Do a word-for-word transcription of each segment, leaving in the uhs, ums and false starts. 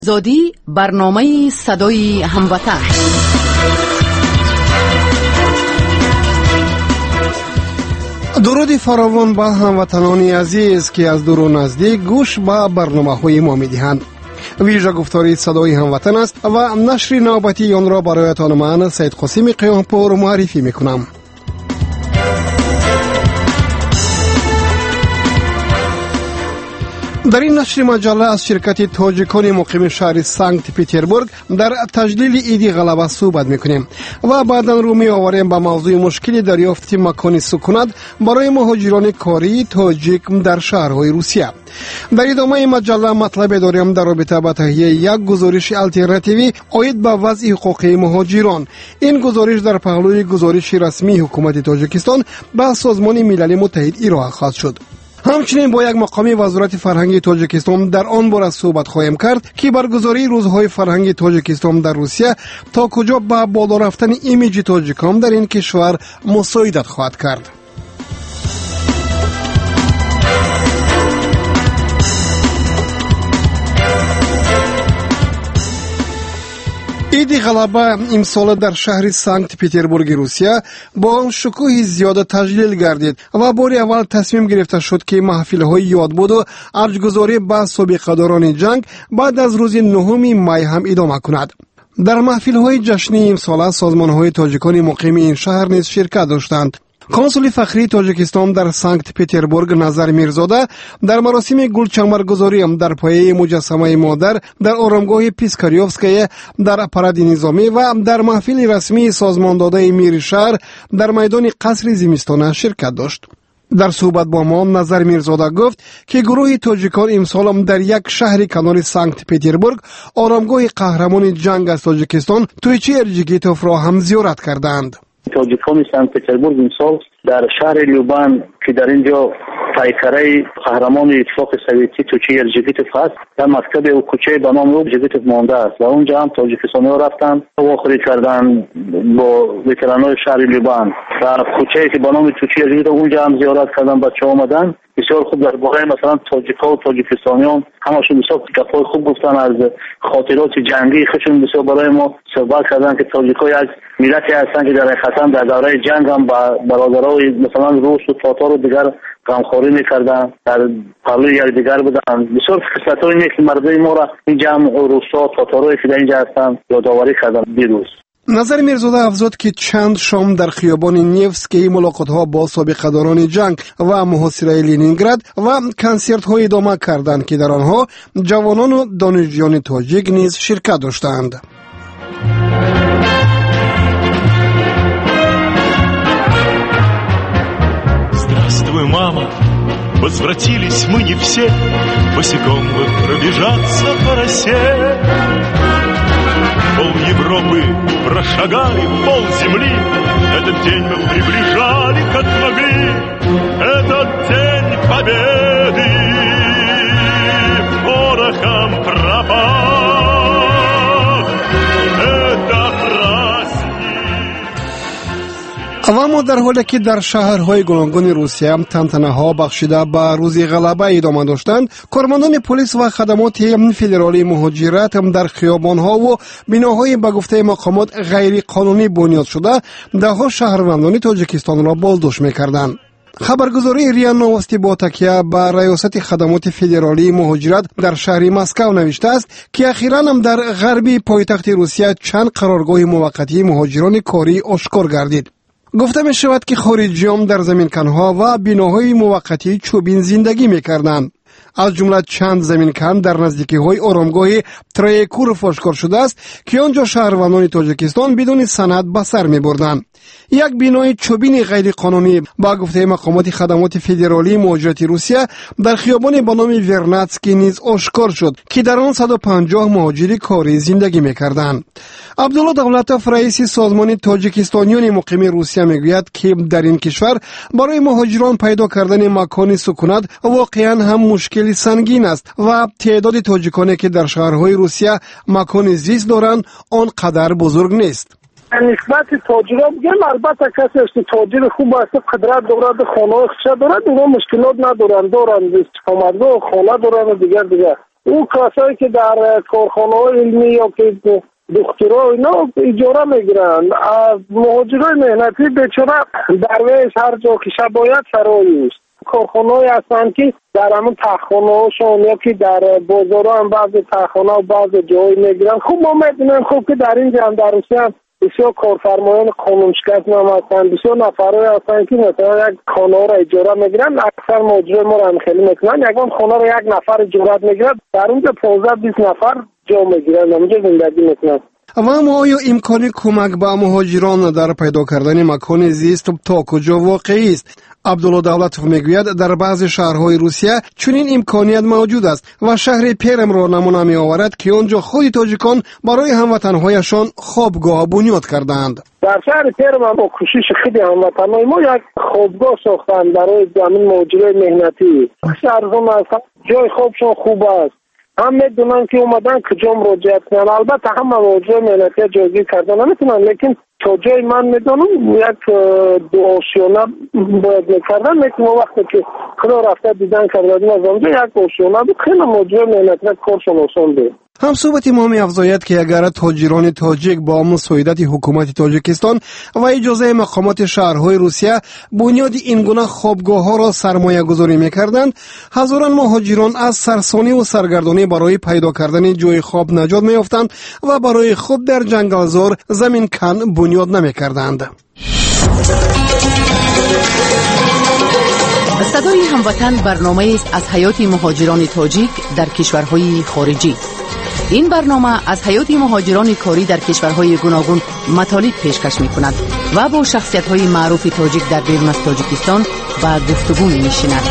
زادی برنامه صدای هموطن. درود فراوان با هموطنان عزیز که از دور و نزدیک گوش به برنامه های ما می دهند. ویژه گفتاری صدای هموطن است و نشر نوبتی آن را برایتان من سید قاسم قیامپور معرفی می کنم. در این نشر مجله از شرکت تاجیکان مقیم شهر سنت پترزبورگ در تجلیل عید غلبه صحبت میکنیم و بعدا رو می آوریم به موضوع مشکل دریافت مکان سکونت برای مهاجران کاری تاجیک در شهرهای روسیه. در ادامه مجله مطلب داریم در رابطه با تهیه یک گزارش الترناتیوی عاید به وضع حقوقی مهاجران. این گزارش در پهلوی گزارش رسمی حکومت تاجیکستان به سازمان ملل متحد ارائه خواهد شد. همچنین با یک مقامی وزارت فرهنگ تاجیکستان در آن باره صحبت خواهیم کرد که برگزاری روزهای فرهنگ تاجیکستان در روسیه تا کجا به بالا رفتن ایمیج تاجیکان در این کشور مساعدت خواهد کرد. عید غلبه امسال در شهر سنت پترزبورگ روسیه با آن شکوه زیاد تجلیل گردید و بار اول تصمیم گرفته شد که محفل‌های یادبود و ارجگذاری به سابقه‌داران جنگ بعد از روز نهم می هم ادامه کند. در محفل‌های جشنی امسال سازمان‌های تاجیکان مقیم این شهر نیز شرکت داشتند. کنسول فخری تاجیکستان در سنت پترزبورگ نظر میرزاده در مراسم گلچنبرگذاری در پایه مجسمه مادر در آرامگاه پیسکاریوفسکای در پاراد نظامی و در محفل رسمی سازمان داده میر شهر در میدان قصر زمستانه شرکت داشت. در صحبت با ما نظر میرزاده گفت که گروه تاجیکان امسال در یک شهر کنار سنت پترزبورگ آرامگاه قهرمان جنگ از تاجیکستان تویچی ارجیگیتوف را هم زیارت کردند. تاجیکان سنت پترزبورگ امسال در شهر لیوبان که در اینجا پیکره قهرمان اتفاق سوویتی توچی ارجیگیتوف هست در مکتب و کوچه به نام ارجیگیتوف مانده است و اونجا هم تاجیکستانی ها رفتن واخوری کردن با وترانای شهر لیوبان و کوچه که به نام توچی ارجیگیتوف اونجا هم زیارت کردن، بچه آمدن بسیار خوب در باره مثلا تاجیکا و تاجیکستانیان همشون بسیار گپای خوب گفتن، از خاطرات جنگی خودشون بسیار برای ما صحبت کردن که تاجیکا یک ملتی هستن که در حقیقت در دوره جنگ هم با برادرای مثلا روس و تاتار و دیگر غمخواری میکردن، در پهلوی یک دیگر بودن. بسیار خصلت‌های نیک مردم ما را این جمع روسا تاتارایی که در اینجا هستن یادآوری کردن دیروز. نظر میرزاده افزود که چند شام در خیابان نیفسکی ملاقات‌ها با سابقه‌داران جنگ و محاصره لنینگراد و کنسرت‌ها ادامه کردند که در آنها جوانان و دانشجویان تاجیک نیز شرکت داشتند. Здравствуй, мама, возвратились мы не все, босиком бы пробежаться по росе. Пол Европы прошагали, пол земли, этот день мы приближали, как могли, этот день победы порохом пропах, это و اما در حالی که در شهرهای گوناگون روسیه هم تنتنه ها بخشیده به روز غلبه ادامه داشتند، کارمندان پلیس و خدمات فدرالی مهاجرت هم در خیابان ها و بناهای به گفته مقامات غیر قانونی بنیاد شده دهها شهروندان تاجیکستان را بازداشت می‌کردند. خبرگزاری ریا نوستی با تکیه به ریاست خدمات فدرالی مهاجرت در شهر مسکو نوشته است که اخیراً هم در غربی پایتخت روسیه چند قرارگاه موقتی مهاجران کاری آشکار گردید. گفته می شود که خارجیان در زمینکنها و بناهای موقتی چوبین زندگی می کردند. از جمله چند زمینکن در نزدیکی های آرامگاه ترایکورف آشکار شده است که آنجا شهروندان تاجیکستان بدون سند به سر می بردند. یک بنای چوبین غیر قانونی با گفته مقامات خدمات فدرالی مهاجرت روسیه در خیابان به نام ورناتسکی نیز آشکار شد که در آن صد و پنجاه مهاجر کاری زندگی می‌کردند. عبدالله دولتوف رئیس سازمان تاجیکستانیان مقیم روسیه میگوید که در این کشور برای مهاجران پیدا کردن مکان سکونت واقعا هم مشکلی سنگین است و تعداد تاجیکانی که در شهرهای روسیه مکان زیست دارند آنقدر بزرگ نیست. نسبت تاجرها بگم البته کسی است تاجر خوب است قدرت دارد خانه خودش دارد دیگه مشکلات ندارند دارند استقامتگاه خانه دارند و دیگر دیگر او کسایی که در کارخانه‌های علمی یا که دکترا اینا اجاره میگیرن، از مهاجرای مهنتی بیچاره درویش هر جا که شبایت فرایی است. کارخانه‌ای هستند که در همون تخم‌هاشون یا که در بازارها هم بعضی تخم‌ها و بعضی جایی میگیرن. خوب ما میدونیم خوب که در اینجا هم در روسیه هم بسیار کارفرمایان قانون شکست هم هستند، بسیار نفرای هستند که مثلا یک خانه را اجاره میگیرن. اکثر مهاجرای ما را هم خیلی میکنن، یکان خانه را یک نفر اجاره میگیرن، در اونجا پانزده بیست نفر جا میگیرن، اونجا زندگی میکنن. و اما آیا امکان کمک به مهاجران در پیدا کردن مکان زیست تا کجا واقعی است؟ عبدالله دولتوف میگوید در بعضی شهرهای روسیه چنین امکانیت موجود است و شهر پرم را نمونه می آورد که آنجا خود تاجیکان برای هموطنهایشان خوابگاه بنیاد کردند. در شهر پرم با کوشش خیلی هموطنهای ما یک خوابگاه ساختند برای زمین مهاجرای مهنتی. شهرشون است، جای خوابشون خوب است، هم میدونن که اومدن کجا مراجعت کنن. البته همه مهاجرای مهنتی جایگیر کردن نمیتونن، لیکن تا جای من میدونم یک دو آشیانه باید میکردن. لیکن وقتی که خدا رفته دیدن کردن از آنجا یک آشیانه بود، خیلی مهاجرای مهنتی کارشون آسان بود. هم صحبت ما می افزاید که اگر تاجران تاجیک با مساعدت حکومت تاجیکستان و اجازه مقامات شهرهای روسیه بنیاد این گونه خوابگاه ها را سرمایه گذاری می کردند، هزاران مهاجران از سرسانی و سرگردانی برای پیدا کردن جای خواب نجات می یافتند و برای خود در جنگلزار زمین کن بنیاد نمی کردند. صدای هموطن برنامه است از حیات مهاجران تاجیک در کشورهای خارجی. این برنامه از حیات مهاجران کاری در کشورهای گوناگون مطالب پیشکش می کند و با شخصیت‌های معروف تاجیک در بیرون از تاجیکستان و گفتگو می نشیند.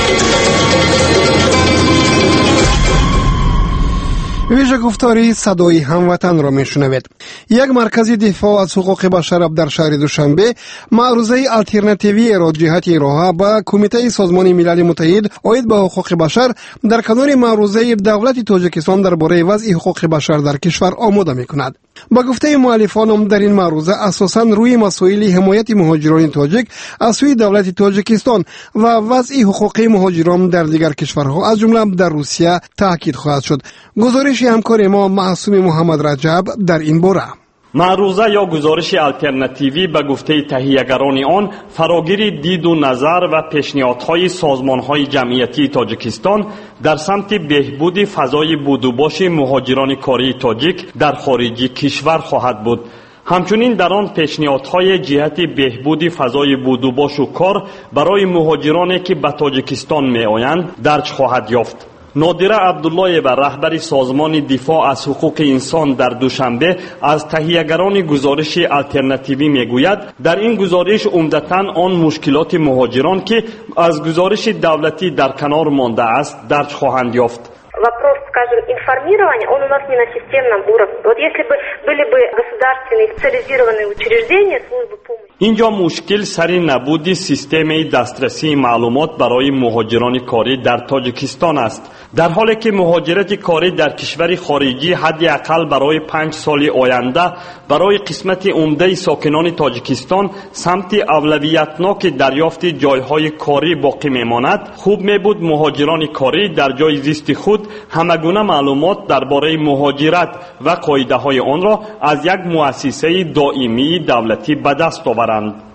ویژه گفتاری صدای هموطن را میشنوید. یک مرکز دفاع از حقوق بشر در شهر دوشنبه معروضه آلترناتیوی را جهت ارائه به کمیته سازمان ملل متحد عاید به حقوق بشر در کنار معروضه دولت تاجیکستان درباره وضع حقوق بشر در کشور آماده میکند. با گفته مؤلفان در این معروضه اساساً روی مسائل حمایت مهاجران تاجیک از سوی دولت تاجیکستان و وضع حقوق مهاجران در دیگر کشورها از جمله در روسیه تاکید خواهد شد. گزارش همکار ما معصوم محمد رجب در این باره. معروضه یا گزارش آلترناتیوی به گفته تهیه‌گران آن فراگیر دید و نظر و پیشنهادهای سازمانهای جمعیتی تاجیکستان در سمت بهبود فضای بود و باش مهاجران کاری تاجیک در خارج کشور خواهد بود. همچنین در آن پیشنهادهای جهت بهبود فضای بود و باش و کار برای مهاجرانی که به تاجیکستان می آیند درج خواهد یافت. نادره عبدالله و رهبر سازمان دفاع از حقوق انسان در دوشنبه از تهیه‌گران گزارش آلترناتیوی میگوید در این گزارش عمدتاً آن مشکلات مهاجران که از گزارش دولتی در کنار مانده است درج خواهند یافت. Вопрос, скажем, информирования, он у нас не на системном уровне. Вот если бы были бы государственные специализированные учреждения, службы помощи. اینجا مشکل سر نبود سیستم دسترسی معلومات برای مهاجران کاری در تاجیکستان است. در حالی که مهاجرت کاری در کشور خارجی حداقل برای پنج سال آینده برای قسمت عمده ساکنان تاجیکستان سمت اولویتناک دریافت جایهای کاری باقی میماند، خوب میبود مهاجران کاری در جای زیست خود همگونه معلومات درباره مهاجرت و قاعده های آن را از یک مؤسسه دائمی دولتی به دست آورند.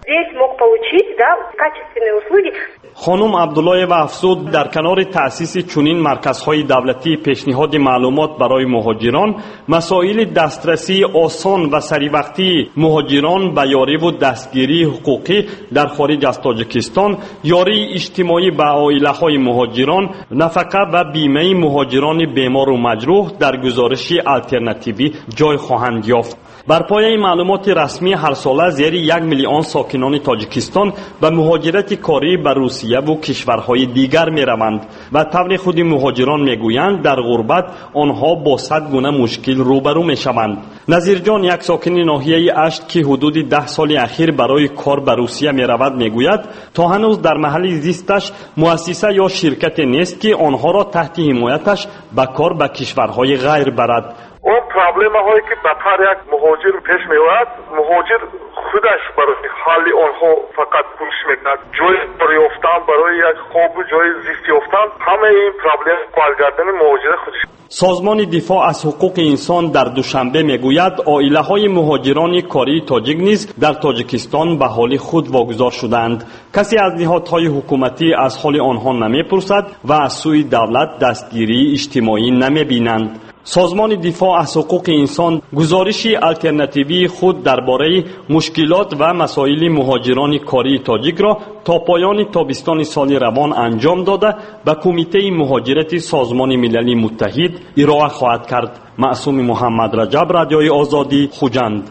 خانم عبدالله و افزود در کنار تأسیس چنین مرکزهای دولتی پیشنهاد معلومات برای مهاجران، مسائل دسترسی آسان و سریع مهاجران به یاری و دستگیری حقوقی در خارج از تاجیکستان، یاری اجتماعی به عائله‌های مهاجران، نفقه و بیمه مهاجران بیمار و مجروح در گزارش آلترناتیوی جای خواهند یافت. بر پایه معلومات رسمی هر ساله زیر یک میلیون ساکنان تاجیکستان به مهاجرت کاری به روسیه و کشورهای دیگر می روند و طور خود مهاجران می گویند در غربت آنها با صد گونه مشکل روبرو می شوند. نظیر جان، یک ساکن ناحیه اشت که حدود ده سال اخیر برای کار به روسیه می رود می گوید تا هنوز در محل زیستش مؤسسه یا شرکت نیست که آنها را تحت حمایتش به کار به کشورهای غیر برد. اون پرابلم هایی که به طور یک مهاجر پیش میاد، مهاجر خودش برای حال آنها فقط کوشش میکند جای یافتن برای یک خواب و جای زیست یافتن همه این پرابلم کارگردان مهاجر خودش. سازمان دفاع از حقوق انسان در دوشنبه میگوید عائله‌های مهاجران کاری تاجیک نیز در تاجیکستان به حال خود واگذار شدند. کسی از نهادهای حکومتی از حال آنها نمیپرسد و از سوی دولت دستگیری اجتماعی نمیبینند. سازمان دفاع از حقوق انسان گزارشی الटरनेटिوی خود درباره مشکلات و مسائل مهاجران کاری تاجیک را تا پایان تابستان سال روان انجام داده به کمیته مهاجرت سازمان ملل متحد ارائه خواهد کرد. معصوم محمد رجب، رادیوی آزادی، خوجند.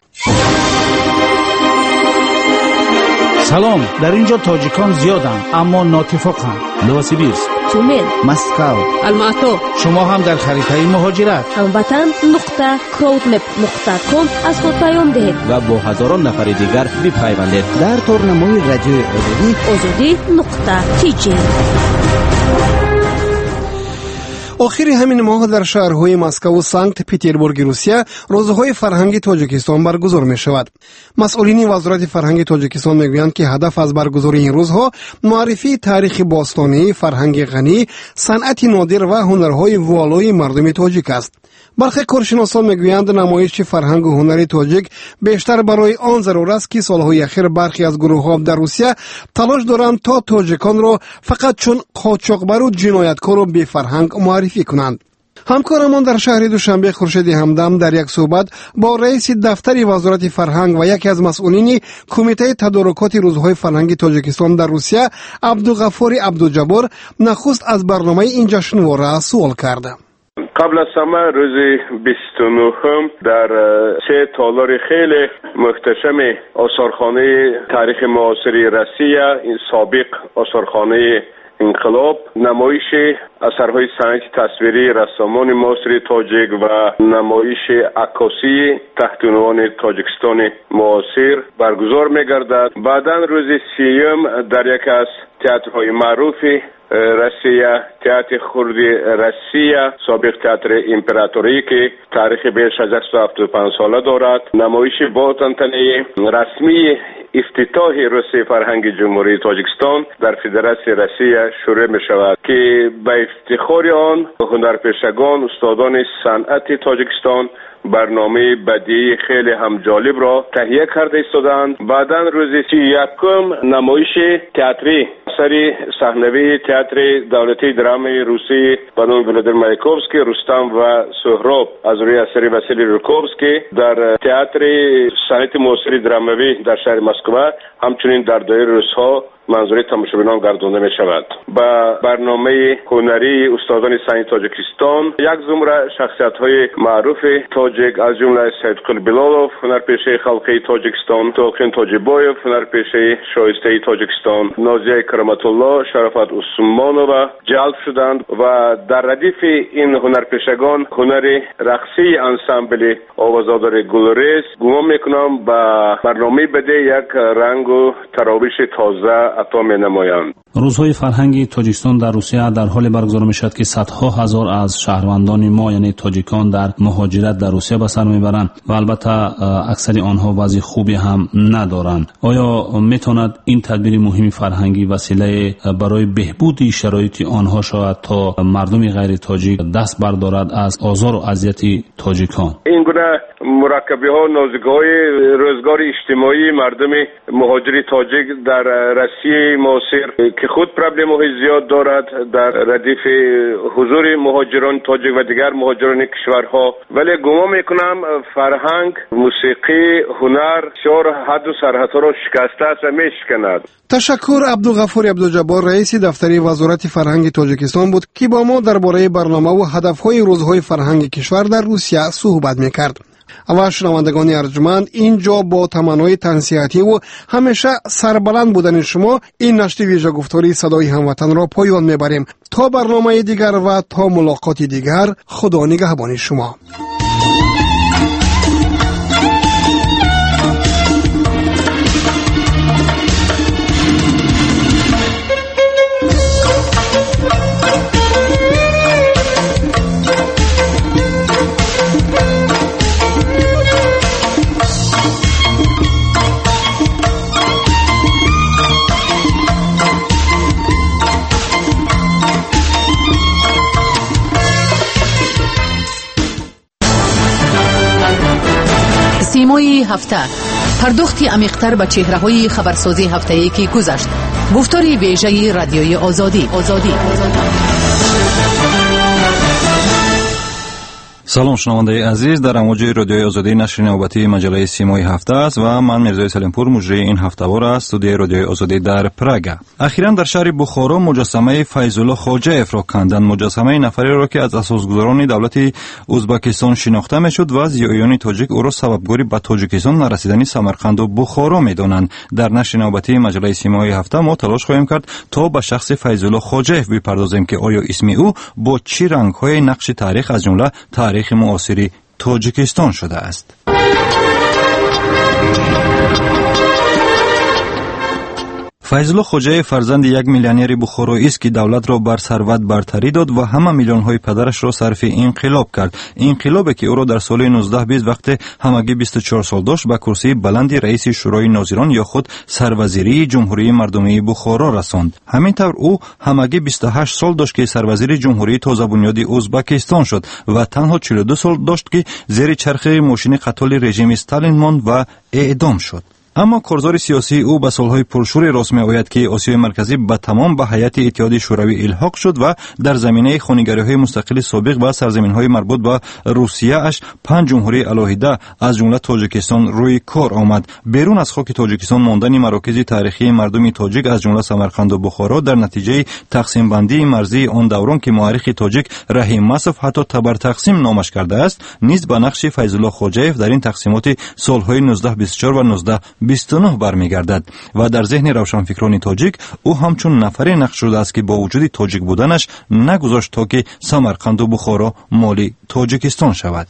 سلام، در اینجا تاجیکان زیادند اما ناتفاقند. نوسیبیرسک، تومن، مسکو، الماتو. شما هم در خریدهای مهاجرت هموطن نقطه کودمپ نقطه کام از خود پیام دهید و با هزاران نفر دیگر بپیوندید در تورنمای رادیوی آزادی آزادی نقطه تی جی. آخر همین ماه در شهرهای مسکو و سانکت پترزبورگ روسیه روزهای فرهنگی تاجیکستان برگزار می شود. مسئولین وزارت فرهنگ تاجیکستان میگویند که هدف از برگزاری این روزها معرفی تاریخ باستانی، فرهنگ غنی، صنعت نادر و هنرهای والای مردم تاجیک است. برخی کارشناسان میگویند نمایش فرهنگ و هنر تاجیک بیشتر برای آن ضرور است که سالهای اخیر برخی از گروه‌ها در روسیه تلاش دارند تا تاجیکان را فقط چون قاچاقبر و جنایتکار و بی فرهنگ معرفی کنند. همکارمان در شهر دوشنبه خورشید همدم در یک صحبت با رئیس دفتر وزارت فرهنگ و یکی از مسئولین کمیته تدارکات روزهای فرهنگی تاجیکستان در روسیه عبدالغفار عبدالجبار نخست از برنامه این جشنواره سوال کرد. قبل از همه روز بیست و نهم در سه تالار خیلی محتشم آثارخانه تاریخ معاصر روسیه، این سابق آثارخانه انقلاب، نمایش اثرهای صنعتی تصویری رسامان معاصر تاجیک و نمایش عکاسی تحت عنوان تاجیکستان معاصر برگزار می‌گردد. بعداً روز سیوم در یک از تئاترهای معروف روسیه، تئاتر خرد روسیه، سابق تئاتر امپراتوری که تاریخ بیش از صد و هفتاد و پنج ساله دارد، نمایش با تنطنه رسمی افتتاح روز فرهنگ جمهوری تاجیکستان در فدراسیون روسیه شروع می شود که به افتخار آن هنرپیشگان استادان صنعت تاجیکستان برنامه بدیعی خیلی هم جالب را تهیه کرده ایستادند. بعداً روز سی یکم نمایش تئاتری اثر صحنوی تئاتر دولتی درام روسی به نام ولادیمیر مایاکوفسکی، رستم و سهراب از روی اثر واسیلی روکوفسکی در تئاتر صنعت معاصر دراموی در شهر مسکو همچنین در دایر روزها منظور تماشاچیان گردانده می شود. با برنامه هنری استادان صنعت تاجیکستان یک زمره شخصیت های معروف تاجیک از جمله سیدقل بلالوف هنرپیشه خلقی تاجیکستان، تولقین تاجیبایف هنرپیشه شایسته تاجیکستان، نازیه کرامت الله، شرافت عثمانووا جلب شدند و در ردیف این هنرپیشگان هنر رقصی انسامبل آوازادار گلریز گمان میکنم با برنامه بده یک رنگ و تراوش تازه عطا می‌نمایند. روزهای فرهنگی تاجیکستان در روسیه در حال برگزار می‌شود که صدها هزار از شهروندان ما یعنی تاجیکان در مهاجرت در روسیه به سر میبرند و البته اکثر آنها وضع خوبی هم ندارند. آیا میتواند این تدبیر مهم فرهنگی وسیله برای بهبود شرایط آنها شود تا مردم غیر تاجیک دست بردارد از آزار و اذیت تاجیکان؟ این گونه مرکبی‌ها نازکی‌های روزگار اجتماعی مردم مهاجر تاجیک در روسیه معاصر که خود پرابلم‌های زیاد دارد در ردیف حضور مهاجران تاجیک و دیگر مهاجران کشورها، ولی گمان میکنم فرهنگ، موسیقی، هنر شور حد و سرحدها را شکسته است و میشکند. تشکر. عبدالغفار عبدالجبار رئیس دفتر وزارت فرهنگ تاجیکستان بود که با ما درباره برنامه و هدفهای روزهای فرهنگ کشور در روسیه صحبت میکرد. و شنوندگان ارجمند، اینجا با تمنای تنصیحاتی و همیشه سربلند بودن شما این نشر ویژه گفتاری صدای هموطن را پایان میبریم. تا برنامه دیگر و تا ملاقات دیگر، خدا نگهبان شما. سیمای هفته، پرداختی عمیق‌تر به چهره‌های خبرسازی هفته‌ای که گذشت. گفتاری ویژه رادیوی آزادی. آزادی. سلام شنونده عزیز، در امواج رادیوی آزادی نشر نوبتی مجله سیمای هفته است و من میرزای سلیمپور مجری این هفته‌وار از استودیوی رادیوی آزادی در پراگ. اخیراً در شهر بخارا مجسمه فیض‌الله خواجه‌اف را کندند. مجسمه نفری را که از اساسگذاران دولت ازبکستان شناخته میشد و زیایان تاجیک او را سببگاری به تاجیکستان نرسیدن سمرقند و بخارا میدانند. در نشر نوبتی مجله سیمای هفته ما تلاش خواهیم کرد تا به شخص فیض‌الله خواجه‌اف بپردازیم که آیا اسم او با چه رنگ‌های نقش تاریخ از جمله تاریخ معاصر تاجیکستان شده است. فیض‌الله خواجه فرزند یک میلیونر بخارایی است که دولت را بر ثروت برتری داد و همه میلیون‌های پدرش را صرف انقلاب کرد. انقلابی که او را در سال نوزده بیست وقت همگی بیست و چهار سال داشت به کرسی بلند رئیس شورای ناظران یا خود سروزیری جمهوری مردمی بخارا رساند. همینطور او همگی بیست و هشت سال داشت که سروزیر جمهوری تازه بنیادی ازبکستان شد و تنها چهل و دو سال داشت که زیر چرخه ماشین قتال رژیم استالین ماند و اعدام شد. اما کارزار سیاسی او به سالهای پرشور راست می آید که آسیای مرکزی به تمام به هیئت اتحادیه شوروی الحاق شد و در زمینه خانگری‌های مستقل سابق و سرزمین‌های مربوط به روسیه اش پنج جمهوری علاهیده از جمله تاجیکستان روی کار آمد. بیرون از خاک تاجیکستان ماندن مراکز تاریخی مردم تاجیک از جمله سمرقند و بخارا در نتیجه تقسیم بندی مرزی آن دوران که مورخ تاجیک رحیم مصف حتی تبر تقسیم نامش کرده است نیز به نقش فیض‌الله خواجه‌اف در این تقسیمات سالهای نوزده بیست و چهار و نوزده بیست و نه برمیگردد و در ذهن روشنفکران تاجیک او همچون نفری نقش شده است که با وجود تاجیک بودنش نگذاشت تا که سمرقند و بخارا مالی تاجیکستان شود.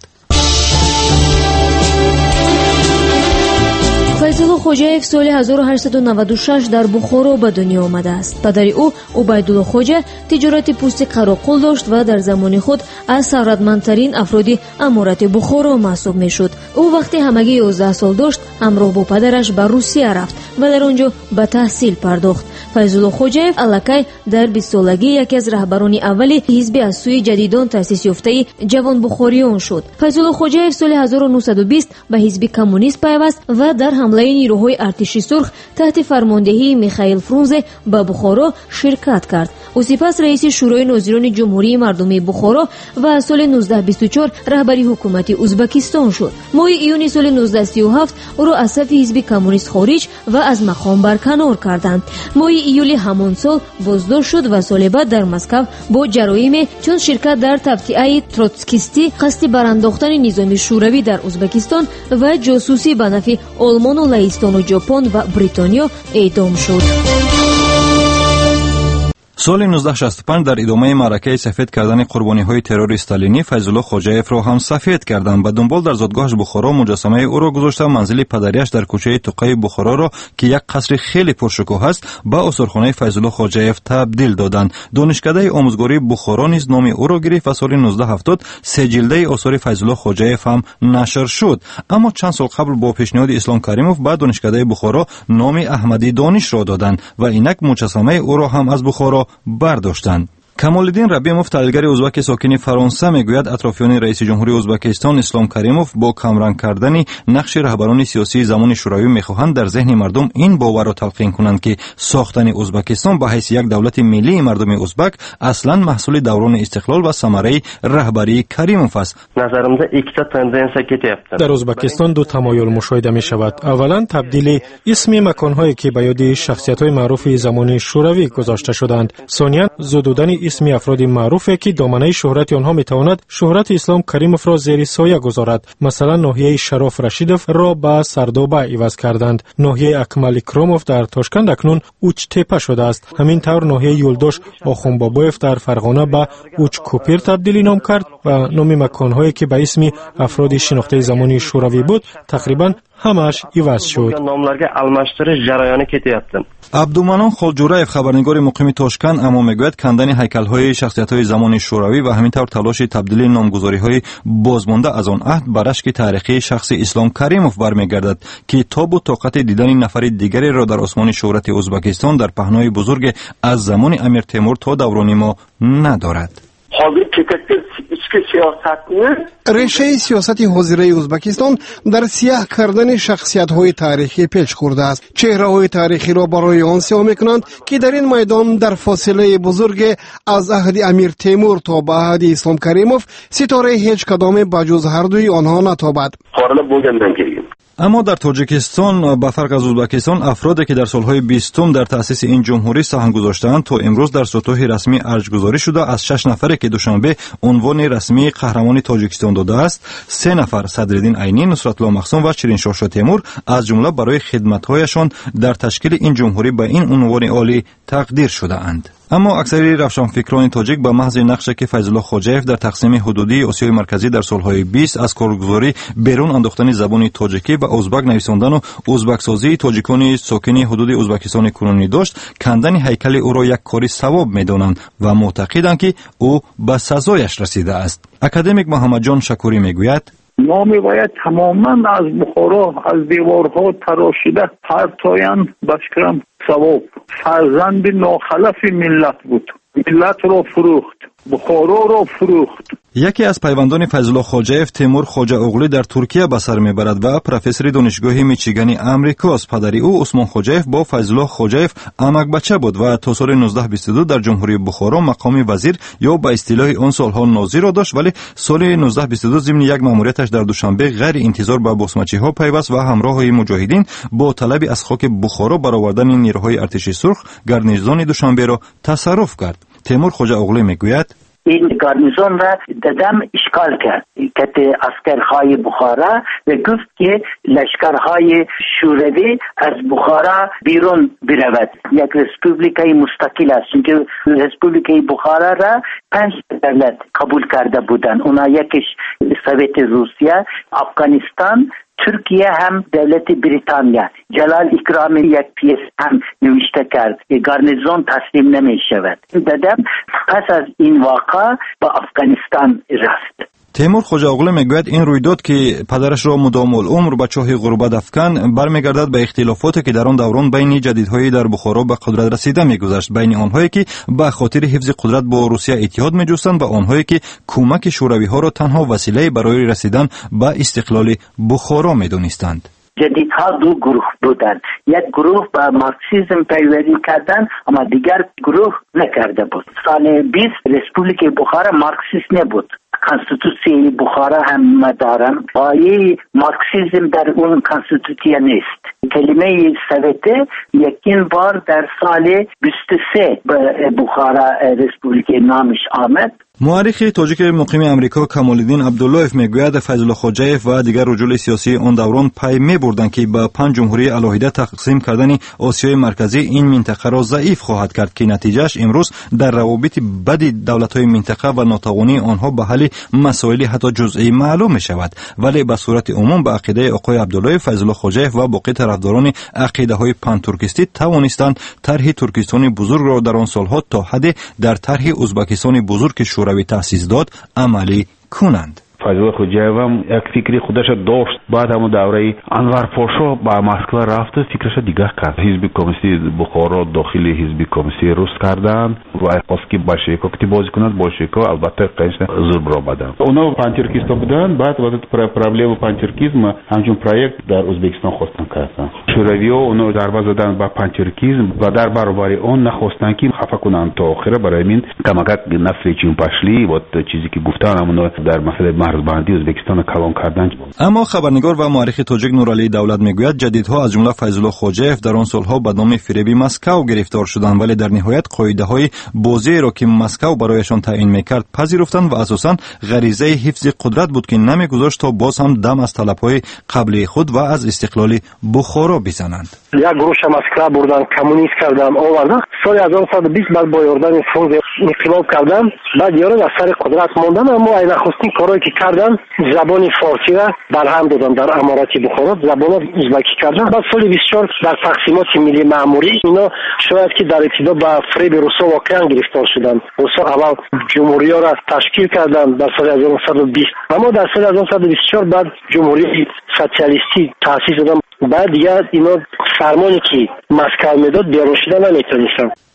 فیض‌الله خواجه‌اف سال هزار و هشتصد و نود و شش در بخارا به دنیا آمده است. پدر او عبیدالله خواجه تجارت پوست قراقل داشت و در زمان خود از ثروتمندترین افراد امارت بخارا محسوب میشد. او وقتی همگی یازده سال داشت همراه با پدرش به روسیه رفت و در آنجا به تحصیل پرداخت. فیض‌الله خواجه‌اف الکی در بیست سالگی یکی از رهبران اولی حزب از سوی جدیدان تأسیس یافته جوان بخاریان شد. فیض‌الله خواجه‌اف سال هزار و نهصد و بیست به حزب کمونیست پیوست و در حمله نیروهای ارتش سرخ تحت فرماندهی میخائیل فرونزه به بخارا شرکت کرد. او سپس رئیس شورای ناظران جمهوری مردمی بخارا و از سال نوزده بیست و چهار رهبری حکومت ازبکستان شد. ماه ایون سال نوزده سی و هفت او را از صف حزب کمونیست خارج و از مقام برکنار کردند. ماه ایول همان سال بازداشت شد و سال بعد در مسکو با جرایم چون شرکت در تبطیع تروتسکیستی، قصد برانداختن نظام شوروی در ازبکستان و جاسوسی به نفع آلمان و لهستان و ژاپن و بریتانیا اعدام شد. سال نوزده شصت و پنج در ادامه معرکه سفید کردن قربانی‌های ترور استالینی فیض‌الله خواجه‌اف را هم سفید کردند. به دنبال در زادگاهش بخارا مجسمه او را گذاشته منزل پدریش در کوچه توقی بخارا را که یک قصر خیلی پرشکوه است به آثارخانه فیض‌الله خواجه‌اف تبدیل دادند. دانشکده آموزگاری بخارا نیز نام او را گرفت و سال نوزده هفتاد سه جلده آثار فیض‌الله خواجه‌اف هم نشر شد. اما چند سال قبل با پیشنهاد اسلام کریموف به دانشکده بخارا نام احمدی دانش را دادند و اینک مجسمه او را هم از بخارا برداشتند. کمال‌الدین ربیعموف تحلیلگر ازبک ساکن فرانسه میگوید اطرافیان رئیس جمهوری ازبکستان اسلام کریموف با کمرنگ کردن نقش رهبران سیاسی زمان شوروی میخواهند در ذهن مردم این باور را تلقین کنند که ساختن ازبکستان به حیث یک دولت ملی مردم ازبک اصلا محصول دوران استقلال و ثمره رهبری کریموف است. نظرمda ikkita tendensiya ketyapti. در ازبکستان دو تمایل مشاهده می شود. اولا تبدیل اسم مکان‌هایی که به یاد شخصیت‌های معروف زمان شوروی گذاشته شدند. ثانیاً زدودن اسم افراد معروفه که دامنه شهرت آنها میتواند شهرت اسلام کریموف را زیر سایه گذارد. مثلا ناحیه شراف رشیدوف را به سردابه عوض کردند. ناحیه اکمل اکراموف در تاشکند اکنون اوچ تپه شده است. همینطور ناحیه یولداش آخونبابویف در فرغانه به اوچ کوپیر تبدیلی نام کرد و نام مکانهایی که به اسم افراد شناخته زمانی شوروی بود تقریبا همش عوض شد. نامlarga almashtirish jarayoni ketyapti. عبدالمنان خالجوراев خبرنگار مقیم تاشکند اما میگوید کندن هیکل‌های شخصیت‌های زمان شوروی و همینطور تلاش تبدیل نامگذاری‌های بازمانده از آن عهد بر اشک تاریخی شخص اسلام کریموف برمیگردد که تاب و طاقت دیدن نفر دیگری را در آسمان شهرت ازبکستان در پهنای بزرگ از زمان امیر تیمور تا دوران ما ندارد. حاضر کتکتر ریشه سیاست حاضره ازبکستان در سیاه کردن شخصیت‌های تاریخی پیچ خورده است. چهره‌های تاریخی را برای آن سیاه می‌کنند که در این میدان در فاصله بزرگ از عهد امیر تیمور تا به عهد اسلام کریموف ستاره هیچ کدام بجز هر دوی آنها نتابد. اما در تاجیکستان به فرق از ازبکستان افرادی که در سالهای بیستم در تأسیس این جمهوری سهم گذاشتند تا امروز در سطوح رسمی ارجگذاری شده از شش نفری که دوشنبه عنوان رسمی قهرمان تاجیکستان داده است، سه نفر صدرالدین عینی، نصرتالله مخزوم و شیرینشاه شاه تیمور از جمله برای خدمت‌هایشان در تشکیل این جمهوری به این عنوان عالی تقدیر شده اند. اما اکثری روشنفکران تاجیک به محض نقشی که فیض الله خوجایف در تقسیم حدودی آسیای مرکزی در سالهای بیست از کارگزاری بیرون انداختن زبان تاجیکی و ازبک نویساندن و ازبک سازی تاجیکان ساکن حدود ازبکستان کنونی داشت، کندن هیکل او را یک کاری ثواب می‌دانند و معتقدند که او به سزایش رسیده است. اکادمیک محمد جان شکوری میگوید ما میباید تماما از بخارا از دیوارها تراشیده پرتایان بشکرم ثواب. فرزند ناخلف ملت بود، ملت را فروخت، بخارا را فروخت. یکی از پیوندان فیض الله خوجایف تیمور خوجا اوغلی در ترکیه به سر میبرد و پروفسور دانشگاه میچیگان آمریکاست. پدری او عثمان خوجایف با فیض الله خوجایف عمک بچه بود و تا سال نوزده بیست و دو در جمهوری بخارا مقام وزیر یا به اصطلاح آن سالها ناظر را داشت، ولی سال نوزده بیست و دو ضمن یک ماموریتش در دوشنبه غیر انتظار به بسمچی‌ها پیوست و همراه مجاهدین با طلب از خاک بخارا برآوردن نیروهای ارتش سرخ گارنیزون دوشنبه را تصرف کرد. تیمور خوجا اوغلی میگوید این گارنیزون را ددم اشغال کرد که عسکرهای بخارا و گفت که لشکرهای شوروی از بخارا بیرون برود. یک رسپوبلیکای مستقل است که رسپوبلیکای بخارا را پنج دولت قبول کرده بودند. اونا یکیش سوویت روسیه، افغانستان، ترکیه هم دولت بریتانیا. جلال اکرامی یک پیس هم نوشته کرد که گارنیزون تسلیم نمی شود. دادم پس از این واقع با افغانستان رفت. تیمور خوجا اوغلی میگوید این رویداد که پدرش را مدام العمر به چاه غربت افکن برمیگردد به اختلافاتی که در آن دوران بین جدیدهای در بخارا به قدرت رسیده میگذشت، بین آنهایی که به خاطر حفظ قدرت با روسیه اتحاد میجوستند و آنهایی که کمک شوروی ها را تنها وسیله برای رسیدن به استقلال بخارا میدانستند. جدیدها دو گروه بودند. یک گروه با مارکسیسم پیروی کردند اما دیگر گروه نکرده بود. سال بیست رسپوبلیک بخارا مارکسیست نبود. کانستیتوسیون بخارا هم دارن. پایه مارکسیسم در اون کانستیتوسیون نیست. کلمه سوویت یکین بار در سال بیست و سه به بخارا رسپوبلیک نامش آمد. مورخ تاجیک مقیم امریکا کمال‌الدین عبداللهیف میگوید فیض الله خوجایف و دیگر رجال سیاسی آن دوران پی میبردند که با پنج جمهوری علاهیده تقسیم کردن آسیای مرکزی این منطقه را ضعیف خواهد کرد که نتیجهش امروز در روابط بد دولت‌های منطقه و ناتوانی آنها به حل مسائل حتی جزئی معلوم میشود. ولی به صورت عموم به عقیده آقای عبداللهیف فیض الله خوجایف و باقی طرفداران عقیده‌های پان ترکیستی توانستند طرح ترکستان بزرگ را در آن سالها تا حد در طرح ازبکستان بزرگ شوروی تأسیس داد عملی کنند. فیض الله خوجایف هم یک فکری خودش داشت. بعد هم دوره انور پاشا به مسکو رفت، فکرش دیگه کرد. حزب کمونیستی بخارا داخل حزب کمونیستی روس کردن و خواست که باشیکا کتی بازی کنند. باشیکا البته قیش ضرب را بدن. اونا پانترکیستا بودن. بعد وقت پرابلم پانترکیسم همچون پروژه در ازبکستان خواستن کردن. شوروی‌ها اونا ضربه زدن به پانترکیسم و در برابر اون نخواستن که خفه کنند تا آخر. برای این کماکت نسل چین پشلی و چیزی که گفتن همون در مسئله بندی ازبکستان کلان کردن. اما خبرنگار و مورخ تاجیک نورعلی دولت میگوید جدیدها از جمله فیض الله خوجایف در آن سالها به نام فریبی مسکو گرفتار شدند، ولی در نهایت قاعده های بازی را که مسکو برایشان تعیین میکرد پذیرفتند و اساسا غریزه حفظ قدرت بود که نمیگذاشت تا باز هم دم از طلبهای قبلی خود و از استقلال بخارا بزنند. یک گروه مسکو بردن، کمونیست کردن، آوردن. سال هزار و نهصد و بیست بعد با یاردن فرانسه انقلاب کردن. بعد یارو از سر قدرت ماندن، اما این نخستین کاری که کردن زبان فارسی را برهم دادن در امارات بخارا، زبان ازبکی کردن. بعد سال بیست و چهار در تقسیمات ملی معمولی اینا شاید که در ابتدا با فریب روسا واقعا گرفتار شدن. روسا اول جمهوری ها را تشکیل کردن در سال هزار و نهصد و بیست، اما در سال هزار و نهصد و بیست و چهار بعد جمهوری سوسیالیستی تأسیس دادن. بعد دیگه اینا فرمانی که مسکو میداد بیارون شدن نمیتونستن.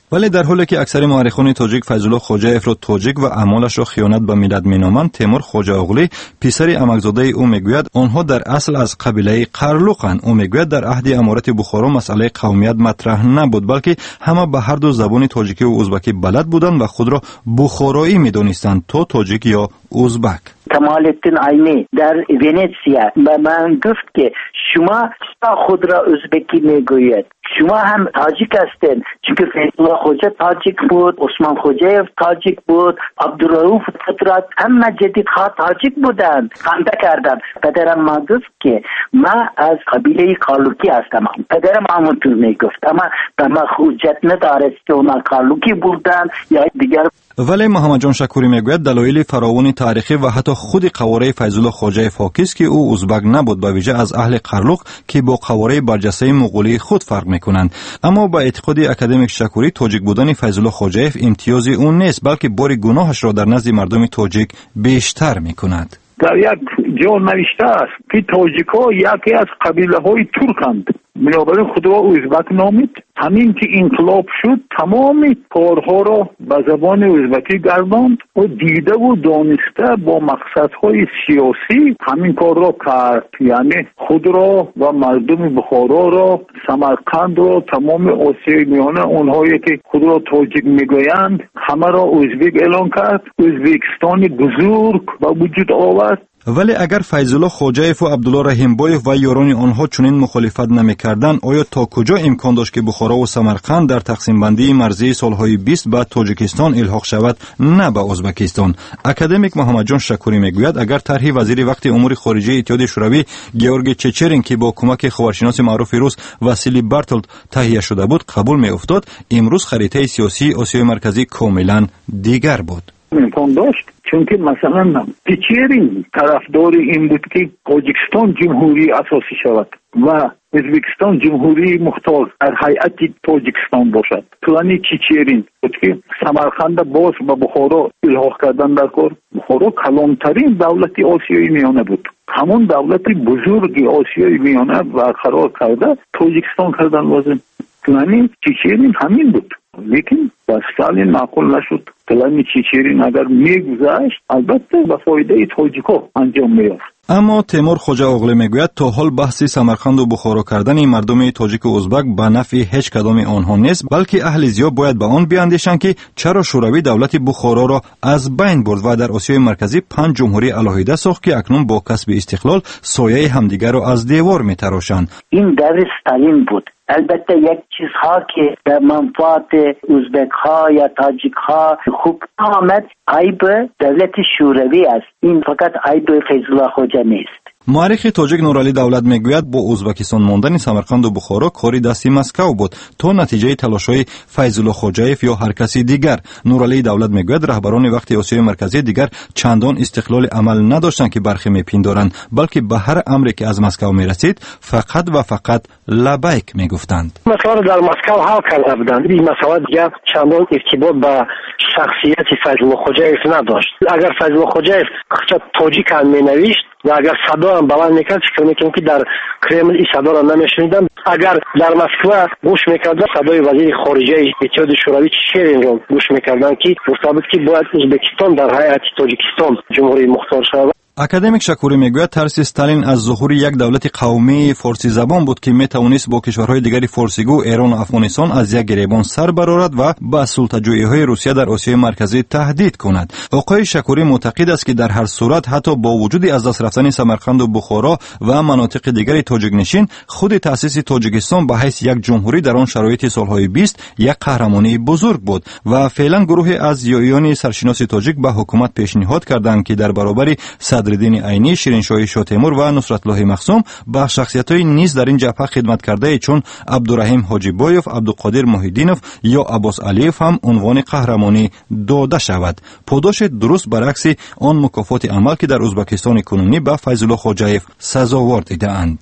ولی در حالی که اکثر مورخان تاجیک فیض الله خوجایف را تاجیک و اعمالش را خیانت به ملت مینامند، تیمور خوجا اغلی پسر عمکزاده او میگوید آنها در اصل از قبیله قرلوقند. او میگوید در عهد امارت بخارا مسئله قومیت مطرح نبود، بلکه همه به هر دو زبان تاجیکی و ازبکی بلد بودند و خود را بخارایی میدانستند تا تاجیک یا ازبک. کمال الدین عینی در ونیزیا به من گفت که شما خود را ازبکی میگوید، شما هم تاجیک هستین، چون فیض الله خوجا تاجیک بود، عثمان خوجایف تاجیک بود، عبدالرؤوف فطرت، همه جدید ها تاجیک بودند. خنده کردم. پدرم ما گفت که من از قبیله قالوکی هستم. پدرم همونطور میگفت، اما به من حجت ندارست که اونا قالوکی بودند یا دیگر. ولی محمد جان شکوری میگوید دلایل فراوان تاریخی و حتی خود قواره فیض الله خوجایف حاکیست که او ازبک نبود، به ویژه از اهل قرلوق که با قواره برجسته مغولی خود فرق میکنند. اما با اعتقاد اکادمیک شکوری تاجیک بودن فیض الله خوجایف امتیازی اون نیست، بلکه بار گناهش را در نزد مردم تاجیک بیشتر میکند. در یک جا نوشته است که تاجیک ها یکی از قبیله های ترکند، بنابراین خود را ازبک نامید. همین که انقلاب شد تمام کارها را به زبان ازبکی گرداند و دیده و دانسته با مقصدهای سیاسی همین کار را کرد، یعنی خود را و مردم بخارا را، سمرقند را، تمام آسیای میانه اونهایی که خود را تاجیک میگویند همه را ازبک اعلان کرد. ازبکستان بزرگ به وجود آورد. ولی اگر فیض الله خوجایف و عبدالله رحیمبایف و یاران آنها چنین مخالفت نمی‌کردند، آیا تا کجا امکان داشت که بخارا و سمرقند در تقسیم بندی مرزی سالهای بیست به تاجیکستان الحاق شود، نه به ازبکستان؟ اکادمیک محمد جان شکوری میگوید اگر طرح وزیر وقت امور خارجه اتحاد شوروی گیورگ چچرین که با کمک خبرشناس معروف روس واسیلی بارتولد تهیه شده بود قبول می‌افتاد، امروز خریطه سیاسی آسیای مرکزی کاملا دیگر بود. امکان داشت، چون که مثلا چچرین طرفدار این بود که تاجیکستان جمهوری اساسی شود و ازبکستان جمهوری مختار در هیئت تاجیکستان باشد. پلانی چچرین بود که سمرقند باز به بخارا الحاق کردن در کار. بخارا کلانترین دولت آسیای میانه بود، همون دولت بزرگ آسیای میانه برقرار کرده تاجیکستان کردن لازم. پلانی چچرین همین بود، لیکن با استالین معقول نشد. پلان چچرین اگر میگذشت البته به فایده تاجیکا انجام میافت. اما تیمور خوجا اغلی میگوید تا حال بحثی سمرقند و بخارا کردن مردم تاجیک و ازبک به نفع هیچ کدام آنها نیست، بلکه اهل زیاد باید به آن بیاندیشند که چرا شوروی دولت بخارا را از بین برد و در آسیای مرکزی پنج جمهوری علاهیده ساخت که اکنون با کسب استقلال سایه همدیگر را از دیوار میتراشند. این در استالین بود. البته یک چیزها که در منفعت ازبک ها یا تاجیک ها خوب آمد عیب دولت شوروی است، این فقط عیب فیض الله خوجا نیست. مورخ تاجیک نورعلی دولت میگوید با ازبکستان ماندن سمرقند و بخارا کاری دستی مسکو بود تا نتیجه تلاش‌های فیض الله خوجایف یا هر کسی دیگر. نورعلی دولت میگوید رهبران وقت آسیای مرکزی دیگر چندان استقلال عمل نداشتند که برخی میپندارند، بلکه به هر امری که از مسکو میرسید فقط و فقط لبیک میگفتند. مثلا در مسکو حل کرده بودند. این مسئله دیگر چندان ارتباط به شخصیت فیض الله خوجایف نداشت. اگر فیض الله خوجایف تاجیک هم مینوشت و اگر صدا هم بلند میکرد، فکر میکنم که در کرمل این صدا را نمیشنیدن. اگر در مسکو گوش میکردن صدای وزیر خارجه اتحاد شوروی چچرین را گوش میکردن که مرتبط که باید ازبکستان در هیئت تاجیکستان جمهوری مختار شود. اکادمیک شکوری میگوید ترس استالین از ظهور یک دولت قومی فارسی زبان بود که میتوانست با کشورهای دیگری فارسیگو ایران و افغانستان از یک گریبان سر برآورد و با سلطه‌جویی‌های روسیه در آسیای مرکزی تهدید کند. آقای شکوری معتقد است که در هر صورت حتی با وجود از دست رفتن سمرقند و بخارا و مناطق دیگری تاجیک نشین، خود تأسیس تاجیکستان به حیث یک جمهوری در آن شرایط سالهای بیست یک قهرمانی بزرگ بود و فعلا گروهی از یایان سرشناس تاجیک به حکومت پیشنهاد کردند که در برابر صدرالدین عینی، شیرینشاه شاه تیمور و نصرت الله مخزوم با شخصیت‌های نیز در این جبهه خدمت کرده چون عبدالرحیم حاجیبایف، عبدالقادر محیدینوف یا عباس علیف هم عنوان قهرمانی داده شود. پاداش درست برعکس آن مکافات عمل که در ازبکستان کنونی به فیض الله خوجایف سزاوار دیده‌اند.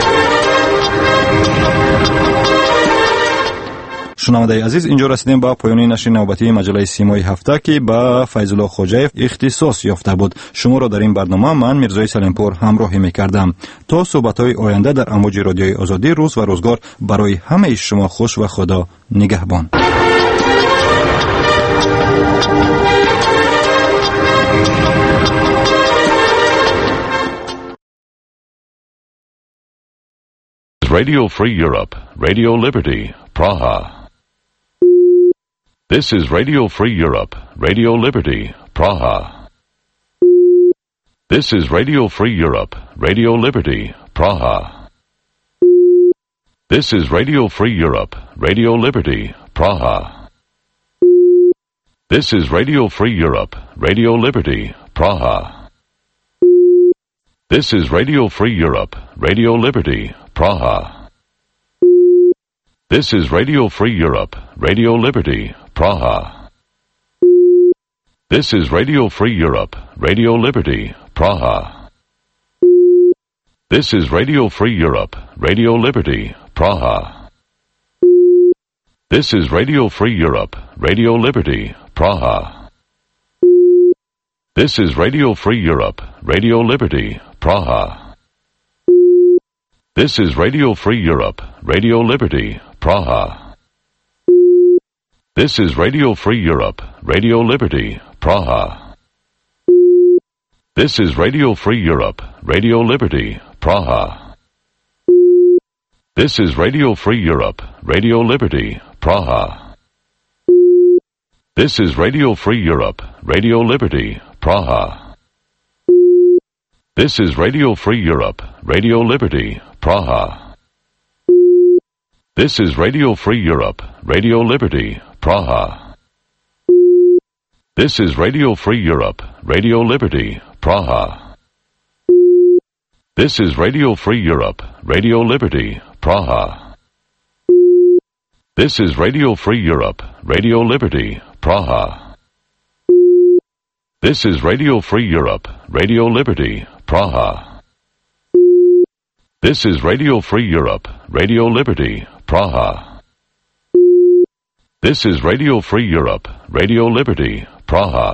شنونده عزیز، اینجا رسیدیم به پایان نشر نوبتی مجله سیمای هفته که به فیض الله خوجایف اختصاص یافته بود. شما را در این برنامه من میرزای سلیمپور همراهی میکردم. تا صحبت‌های آینده در امواج رادیوی آزادی، روز و روزگار برای همه شما خوش و خدا نگهبان. Radio Free Europe, Radio Liberty, Praha. This is Radio Free Europe, Radio Liberty, Praha. This is Radio Free Europe, Radio Liberty, Praha. This is Radio Free Europe, Radio Liberty, Praha. This is Radio Free Europe, Radio Liberty, Praha. This is Radio Free Europe, Radio Liberty, Praha. This is Radio Free Europe, Radio Liberty, Praha. This is Radio Free Europe, Radio Liberty, Praha. This is Radio Free Europe, Radio Liberty, Praha. This is Radio Free Europe, Radio Liberty, Praha. This is Radio Free Europe, Radio Liberty, Praha. This is Radio Free Europe, Radio Liberty, Praha. This is Radio Free Europe, Radio Liberty, Praha. This is Radio Free Europe, Radio Liberty, Praha. This is Radio Free Europe, Radio Liberty, Praha. This is Radio Free Europe, Radio Liberty, Praha. This is Radio Free Europe, Radio Liberty, Praha. This is Radio Free Europe, Radio Liberty, Praha. This is Radio Free Europe, Radio Liberty, Praha. This is Radio Free Europe, Radio Liberty, Praha. This is Radio Free Europe, Radio Liberty, Praha. This is Radio Free Europe, Radio Liberty, Praha. This is Radio Free Europe, Radio Liberty, Praha. This is Radio Free Europe, Radio Liberty, Praha.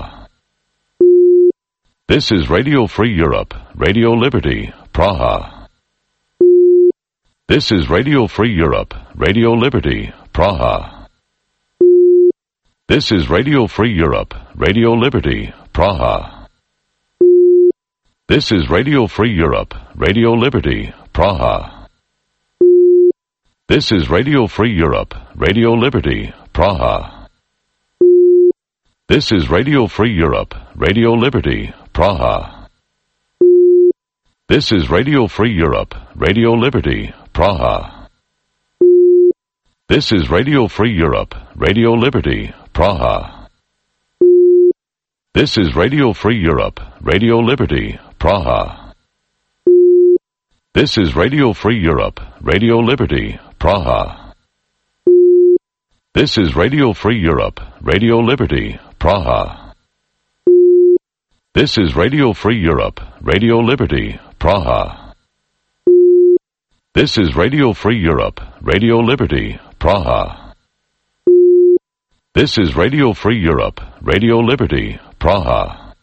This is Radio Free Europe, Radio Liberty, Praha. This is Radio Free Europe, Radio Liberty, Praha. This is Radio Free Europe, Radio Liberty, Praha. This is Radio Free Europe, Radio Liberty, Praha. This is Radio Free Europe, Radio Liberty, Praha. This is Radio Free Europe, Radio Liberty, Praha. This is Radio Free Europe, Radio Liberty, Praha. This is Radio Free Europe, Radio Liberty, Praha. This is Radio Free Europe, Radio Liberty, Praha. This is Radio Free Europe, Radio Liberty, Praha. This is Radio Free Europe, Radio Liberty, Praha. This is Radio Free Europe, Radio Liberty, Praha. This is Radio Free Europe, Radio Liberty, Praha. This is Radio Free Europe, Radio Liberty, Praha.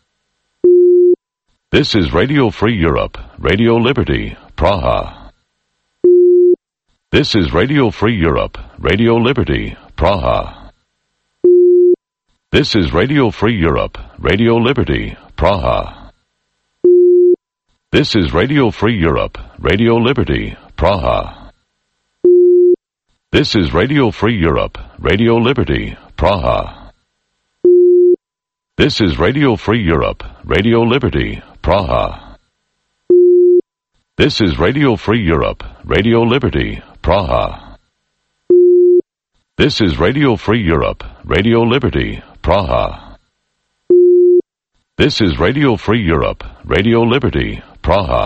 This is Radio Free Europe, Radio Liberty, Praha. This is Radio Free Europe, Radio Liberty, Praha. This is Radio Free Europe, Radio Liberty, Praha. This is Radio Free Europe, Radio Liberty, Praha. This is Radio Free Europe, Radio Liberty, Praha. This is Radio Free Europe, Radio Liberty, Praha. This is Radio Free Europe, Radio Liberty, Praha. This is Radio Free Europe, Radio Liberty, Praha. This is Radio Free Europe, Radio Liberty, Praha.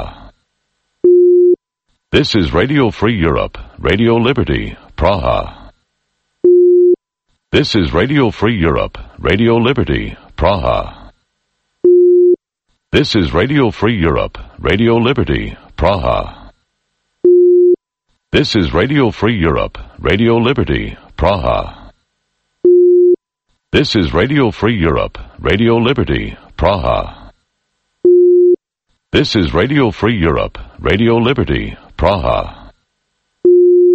This is Radio Free Europe, Radio Liberty, Praha. This is Radio Free Europe, Radio Liberty, Praha. This is Radio Free Europe, Radio Liberty, Praha. This is Radio Free Europe, Radio Liberty, Praha. This is Radio Free Europe, Radio Liberty, Praha. This is Radio Free Europe, Radio Liberty, Praha.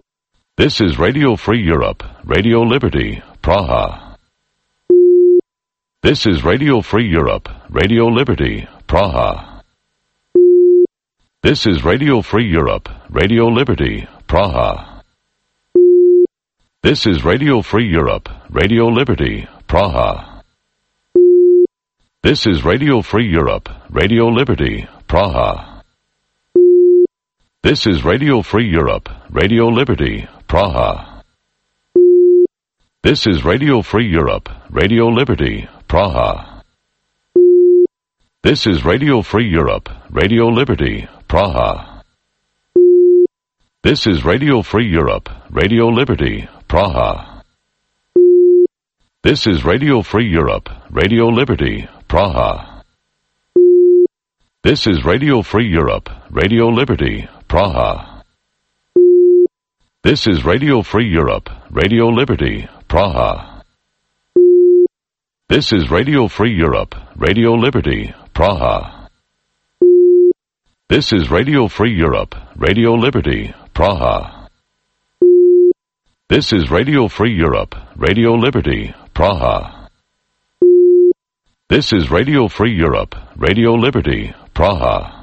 This is Radio Free Europe, Radio Liberty, Praha. This is Radio Free Europe, Radio Liberty, Praha. This is Radio Free Europe, Radio Liberty, Praha. This is Radio Free Europe, Radio Liberty, Praha. This is Radio Free Europe, Radio Liberty, Praha. This is Radio Free Europe, Radio Liberty, Praha. This is Radio Free Europe, Radio Liberty, Praha. This is Radio Free Europe, Radio Liberty, Praha. This is Radio Free Europe, Radio Liberty, Praha. This is Radio Free Europe, Radio Liberty, Praha. This is Radio Free Europe, Radio Liberty, Praha. This is Radio Free Europe, Radio Liberty, Praha. This is Radio Free Europe, Radio Liberty, Praha. This is Radio Free Europe, Radio Liberty, Praha. This is Radio Free Europe, Radio Liberty, Praha. This is Radio Free Europe, Radio Liberty, Praha.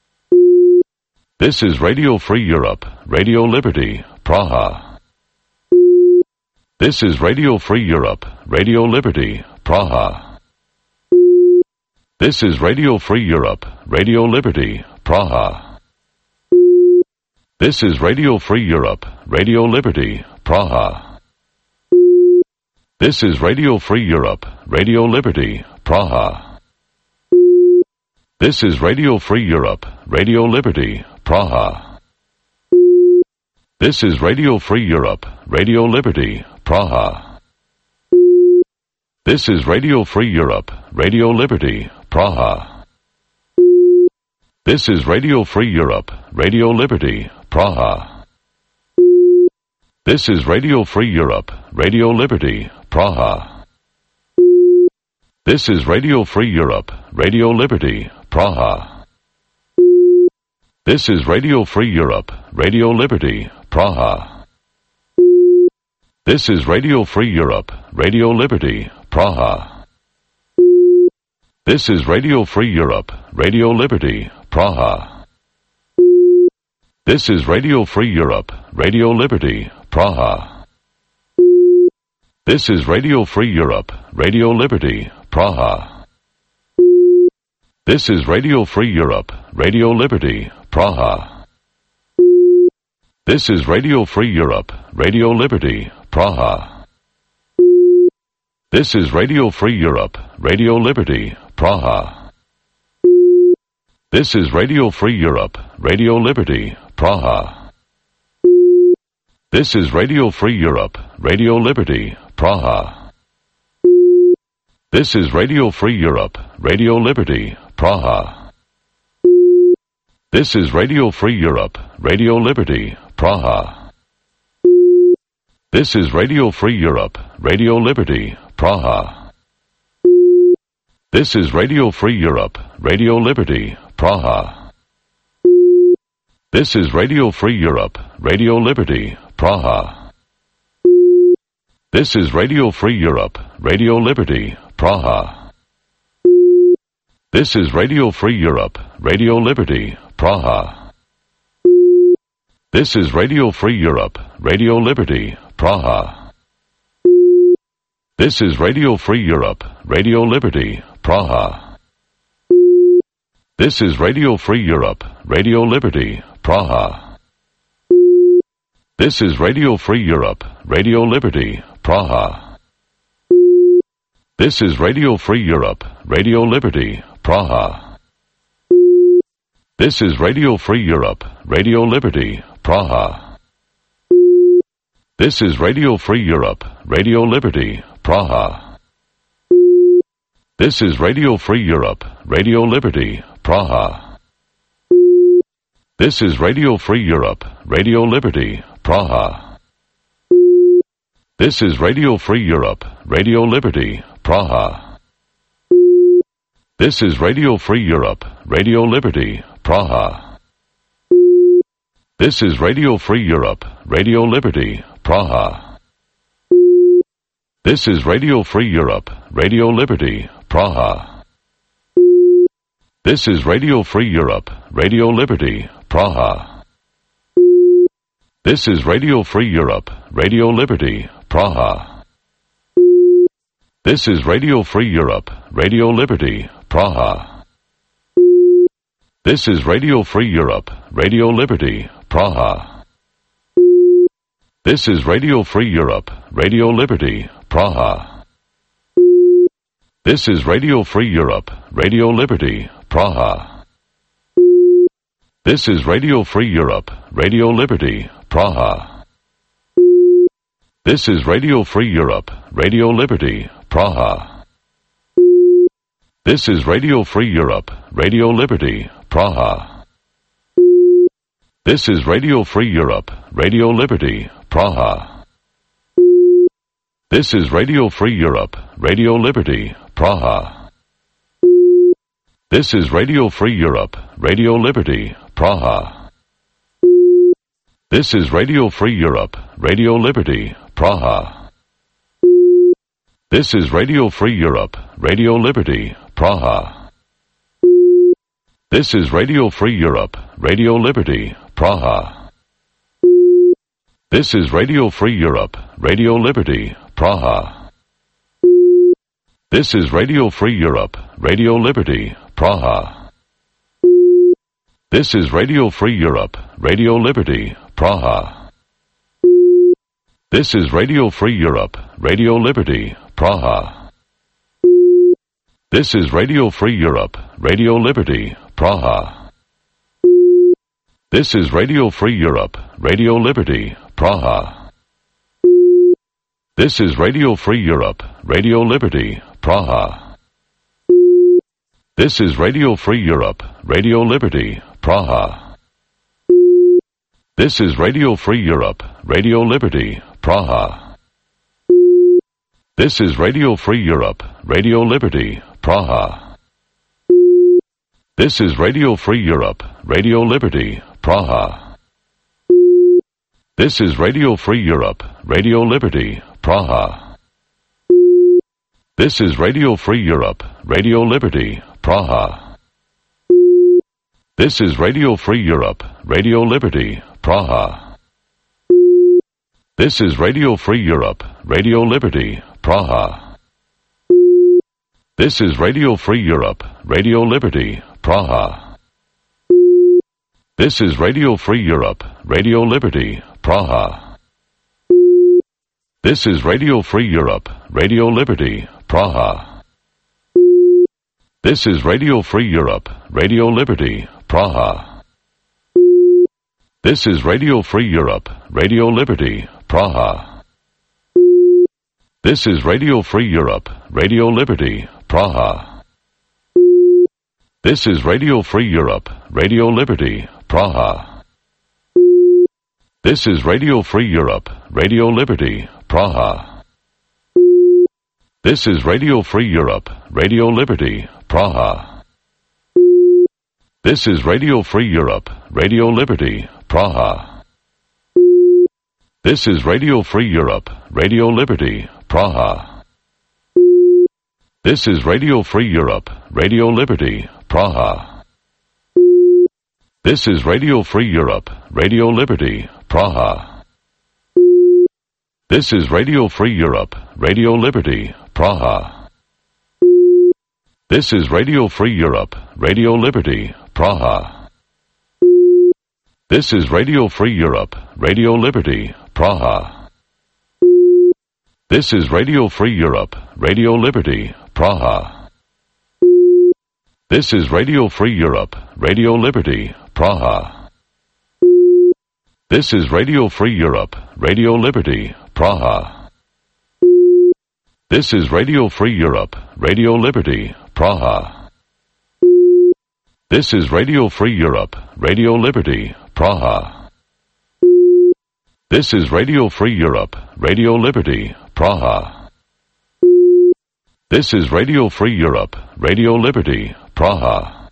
This is Radio Free Europe, Radio Liberty, Praha. This is Radio Free Europe, Radio Liberty, Praha. This is Radio Free Europe, Radio Liberty, Praha. This is Radio Free Europe, Radio Liberty, Praha. This is Radio Free Europe, Radio Liberty, Praha. This is Radio Free Europe, Radio Liberty, Praha. This is Radio Free Europe, Radio Liberty, Praha. This is Radio Free Europe, Radio Liberty, Praha. This is Radio Free Europe, Radio Liberty, Praha. This is Radio Free Europe, Radio Liberty, Praha. This is Radio Free Europe, Radio Liberty, Praha. This is Radio Free Europe, Radio Liberty, Praha. This is Radio Free Europe, Radio Liberty, Praha. This is Radio Free Europe, Radio Liberty, Praha. This is Radio Free Europe, Radio Liberty, Praha. This is Radio Free Europe, Radio Liberty, Praha. This is Radio Free Europe, Radio Liberty, Praha. This is Radio Free Europe, Radio Liberty, Praha. This is Radio Free Europe, Radio Liberty, Praha. This is Radio Free Europe, Radio Liberty, Praha. This is Radio Free Europe, Radio Liberty, Praha. This is Radio Free Europe, Radio Liberty, Praha. This is Radio Free Europe, Radio Liberty, Praha. This is Radio Free Europe, Radio Liberty, Praha. This is Radio Free Europe, Radio Liberty, Praha. This is Radio Free Europe, Radio Liberty, Praha. This is Radio Free Europe, Radio Liberty, Praha. This is Radio Free Europe, Radio Liberty, Praha. This is Radio Free Europe, Radio Liberty, Praha. This is Radio Free Europe, Radio Liberty, Praha. This is Radio Free Europe, Radio Liberty, Praha. This is Radio Free Europe, Radio Liberty, Praha. This is Radio Free Europe, Radio Liberty, Praha. This is Radio Free Europe, Radio Liberty, Praha. This is Radio Free Europe, Radio Liberty, Praha. This is Radio Free Europe, Radio Liberty, Praha. This is Radio Free Europe, Radio Liberty, Praha. This is Radio Free Europe, Radio Liberty, Praha. This is Radio Free Europe, Radio Liberty, Praha. This is Radio Free Europe, Radio Liberty, Praha. This is Radio Free Europe, Radio Liberty, Praha. This is Radio Free Europe, Radio Liberty, Praha. This is Radio Free Europe, Radio Liberty, Praha. This is Radio Free Europe, Radio Liberty, Praha. This is Radio Free Europe, Radio Liberty, Praha. This is Radio Free Europe, Radio Liberty, Praha. This is Radio Free Europe, Radio Liberty, Praha. This is Radio Free Europe, Radio Liberty, Praha. This is Radio Free Europe, Radio Liberty, Praha. This is Radio Free Europe, Radio Liberty, Praha. This is Radio Free Europe, Radio Liberty, Praha. This is Radio Free Europe, Radio Liberty, Praha. This is Radio Free Europe, Radio Liberty, Praha. This is Radio Free Europe, Radio Liberty, Praha. This is Radio Free Europe, Radio Liberty, Praha. This is Radio Free Europe, Radio Liberty, Praha. This is Radio Free Europe, Radio Liberty, Praha. This is Radio Free Europe, Radio Liberty, Praha. This is Radio Free Europe, Radio Liberty, Praha. This is Radio Free Europe, Radio Liberty, Praha. This is Radio Free Europe, Radio Liberty, Praha. This is Radio Free Europe, Radio Liberty, Praha. This is Radio Free Europe, Radio Liberty, Praha. This is Radio Free Europe, Radio Liberty, Praha. This is Radio Free Europe, Radio Liberty, Praha. This is Radio Free Europe, Radio Liberty, Praha. This is Radio Free Europe, Radio Liberty, Praha. This is Radio Free Europe, Radio Liberty, Praha. This is Radio Free Europe, Radio Liberty, Praha. This is Radio Free Europe, Radio Liberty, Praha. This is Radio Free Europe, Radio Liberty, Praha. This is Radio Free Europe, Radio Liberty, Praha. This is Radio Free Europe, Radio Liberty, Praha. This is Radio Free Europe, Radio Liberty, Praha. This is Radio Free Europe, Radio Liberty, Praha. This is Radio Free Europe, Radio Liberty, Praha. This is Radio Free Europe, Radio Liberty, Praha. This is Radio Free Europe, Radio Liberty, Praha. This is Radio Free Europe, Radio Liberty, Praha. This is Radio Free Europe, Radio Liberty, Praha. This is Radio Free Europe, Radio Liberty, Praha. This is Radio Free Europe, Radio Liberty, Praha. This is Radio Free Europe, Radio Liberty, Praha. This is Radio Free Europe, Radio Liberty, Praha. This is Radio Free Europe, Radio Liberty, Praha. This is Radio Free Europe, Radio Liberty, Praha. This is Radio Free Europe, Radio Liberty, Praha. This is Radio Free Europe, Radio Liberty, Praha. This is Radio Free Europe, Radio Liberty, Praha. This is Radio Free Europe, Radio Liberty, Praha. This is Radio Free Europe, Radio Liberty, Praha. This is Radio Free Europe, Radio Liberty, Praha. This is Radio Free Europe, Radio Liberty, Praha. This is Radio Free Europe, Radio Liberty, Praha.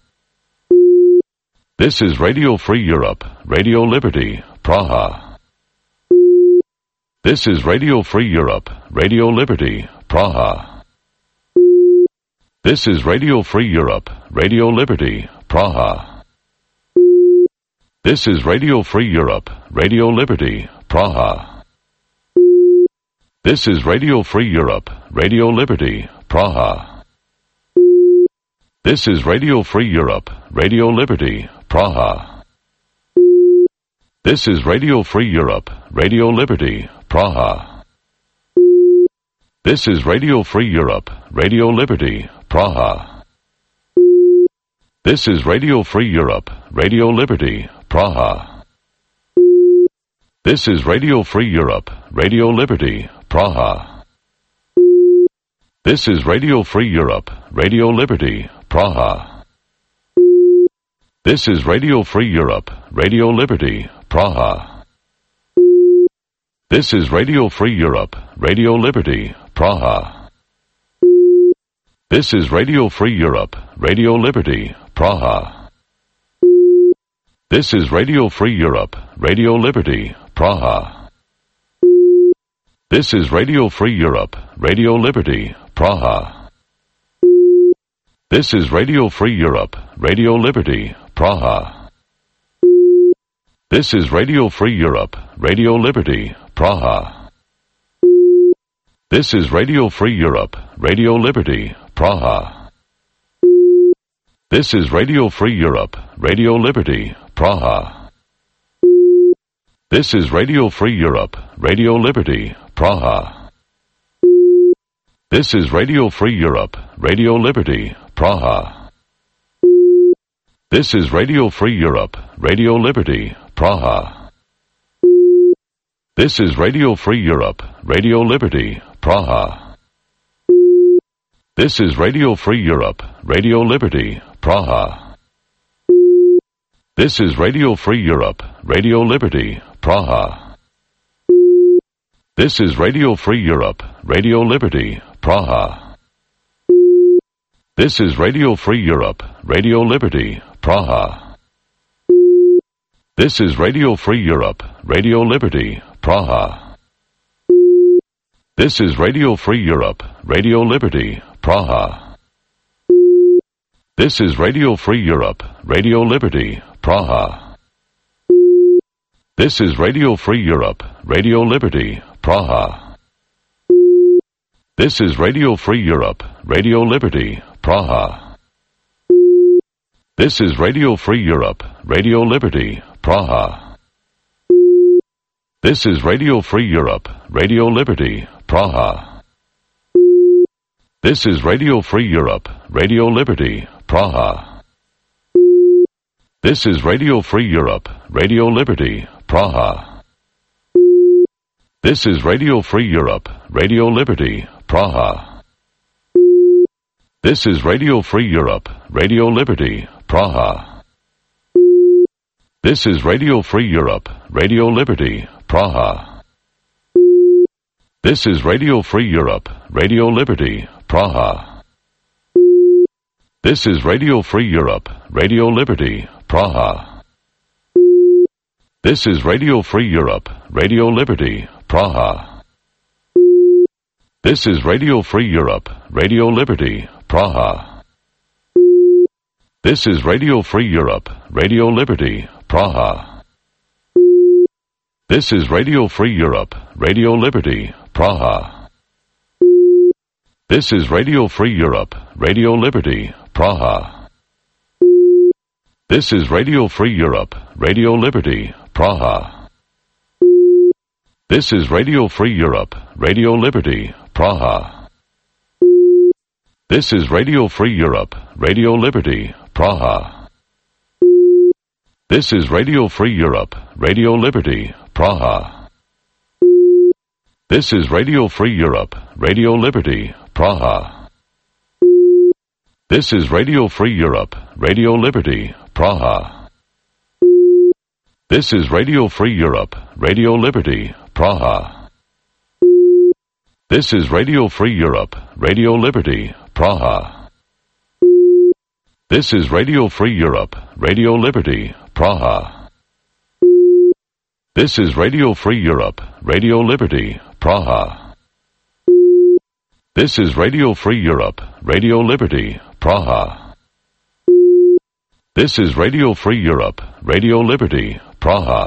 This is Radio Free Europe, Radio Liberty, Praha. This is Radio Free Europe, Radio Liberty, Praha. This is Radio Free Europe, Radio Liberty, Praha. This is Radio Free Europe, Radio Liberty, Praha. This is Radio Free Europe, Radio Liberty, Praha. This is Radio Free Europe, Radio Liberty, Praha. This is Radio Free Europe, Radio Liberty, Praha. This is Radio Free Europe, Radio Liberty, Praha. This is Radio Free Europe, Radio Liberty, Praha. This is Radio Free Europe, Radio Liberty, Praha. This is Radio Free Europe, Radio Liberty, Praha. This is Radio Free Europe, Radio Liberty, Praha. This is Radio Free Europe, Radio Liberty, Praha. This is Radio Free Europe, Radio Liberty, Praha. This is Radio Free Europe, Radio Liberty, Praha. This is Radio Free Europe, Radio Liberty, Praha. This is Radio Free Europe, Radio Liberty, Praha. This is Radio Free Europe, Radio Liberty, Praha. This is Radio Free Europe, Radio Liberty, Praha. This is Radio Free Europe, Radio Liberty, Praha. This is Radio Free Europe, Radio Liberty, Praha. This is Radio Free Europe, Radio Liberty, Praha. This is Radio Free Europe, Radio Liberty, Praha. This is Radio Free Europe, Radio Liberty, Praha. This is Radio Free Europe, Radio Liberty, Praha. This is Radio Free Europe, Radio Liberty, Praha. This is Radio Free Europe, Radio Liberty, Praha. This is Radio Free Europe, Radio Liberty, Praha. This is Radio Free Europe, Radio Liberty, Praha. This is Radio Free Europe, Radio Liberty, Praha. This is Radio Free Europe, Radio Liberty, Praha. This is Radio Free Europe, Radio Liberty, Praha. This is Radio Free Europe, Radio Liberty, Praha. This is Radio Free Europe, Radio Liberty, Praha. This is Radio Free Europe, Radio Liberty, Praha. This is Radio Free Europe, Radio Liberty, Praha. This is Radio Free Europe, Radio Liberty, Praha. This is Radio Free Europe, Radio Liberty, Praha. This is Radio Free Europe, Radio Liberty, Praha. This is Radio Free Europe, Radio Liberty, Praha. This is Radio Free Europe, Radio Liberty, Praha. This is Radio Free Europe, Radio Liberty, Praha. This is Radio Free Europe, Radio Liberty, Praha. This is Radio Free Europe, Radio Liberty, Praha. This is Radio Free Europe, Radio Liberty, Praha. This is Radio Free Europe, Radio Liberty, Praha. This is Radio Free Europe, Radio Liberty, Praha. This is Radio Free Europe, Radio Liberty, Praha. This is Radio Free Europe, Radio Liberty, Praha. This is Radio Free Europe, Radio Liberty, Praha. This is Radio Free Europe, Radio Liberty, Praha. This is Radio Free Europe, Radio Liberty, Praha. This is Radio Free Europe, Radio Liberty, Praha. This is Radio Free Europe, Radio Liberty, Praha. This is Radio Free Europe, Radio Liberty, Praha. This is Radio Free Europe, Radio Liberty, Praha. This is Radio Free Europe, Radio Liberty, Praha. This is Radio Free Europe, Radio Liberty, Praha. This is Radio Free Europe, Radio Liberty, Praha.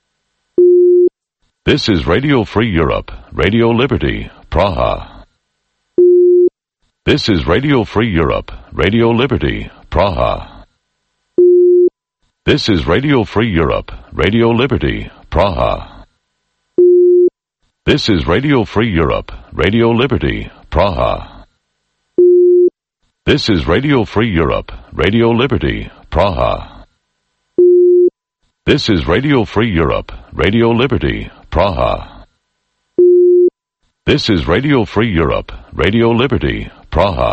This is Radio Free Europe, Radio Liberty, Praha. This is Radio Free Europe, Radio Liberty, Praha. This is Radio Free Europe, Radio Liberty, Praha. This is Radio Free Europe, Radio Liberty, Praha. This is Radio Free Europe, Radio Liberty, Praha. This is Radio Free Europe, Radio Liberty, Praha. This is Radio Free Europe, Radio Liberty, Praha.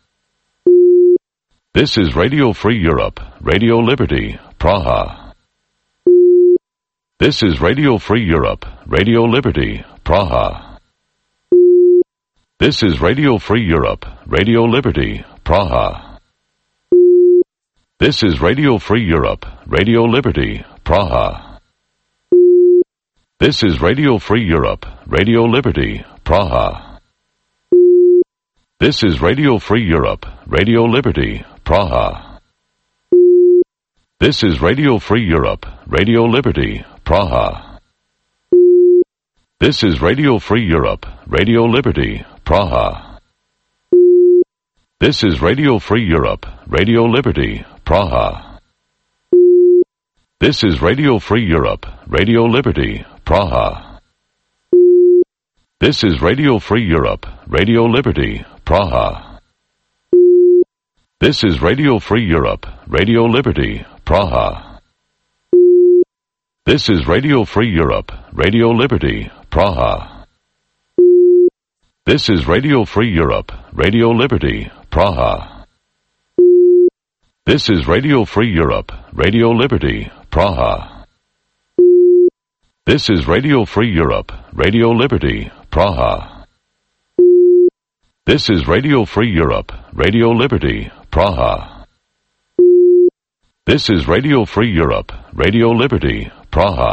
This is Radio Free Europe, Radio Liberty, Praha. This is Radio Free Europe, Radio Liberty, Praha. This is Radio Free Europe, Radio Liberty, Praha. This is Radio Free Europe, Radio Liberty, Praha. This is Radio Free Europe, Radio Liberty, Praha. This is Radio Free Europe, Radio Liberty, Praha. This is Radio Free Europe, Radio Liberty, Praha. This is Radio Free Europe, Radio Liberty, Praha. This is Radio Free Europe, Radio Liberty, Praha. This is Radio Free Europe, Radio Liberty, Praha. This is Radio Free Europe, Radio Liberty, Praha. This is Radio Free Europe, Radio Liberty, Praha. This is Radio Free Europe, Radio Liberty, Praha. This is Radio Free Europe, Radio Liberty, Praha. This is Radio Free Europe, Radio Liberty, Praha. This is Radio Free Europe, Radio Liberty, Praha. This is Radio Free Europe, Radio Liberty, Praha. This is Radio Free Europe, Radio Liberty, Praha.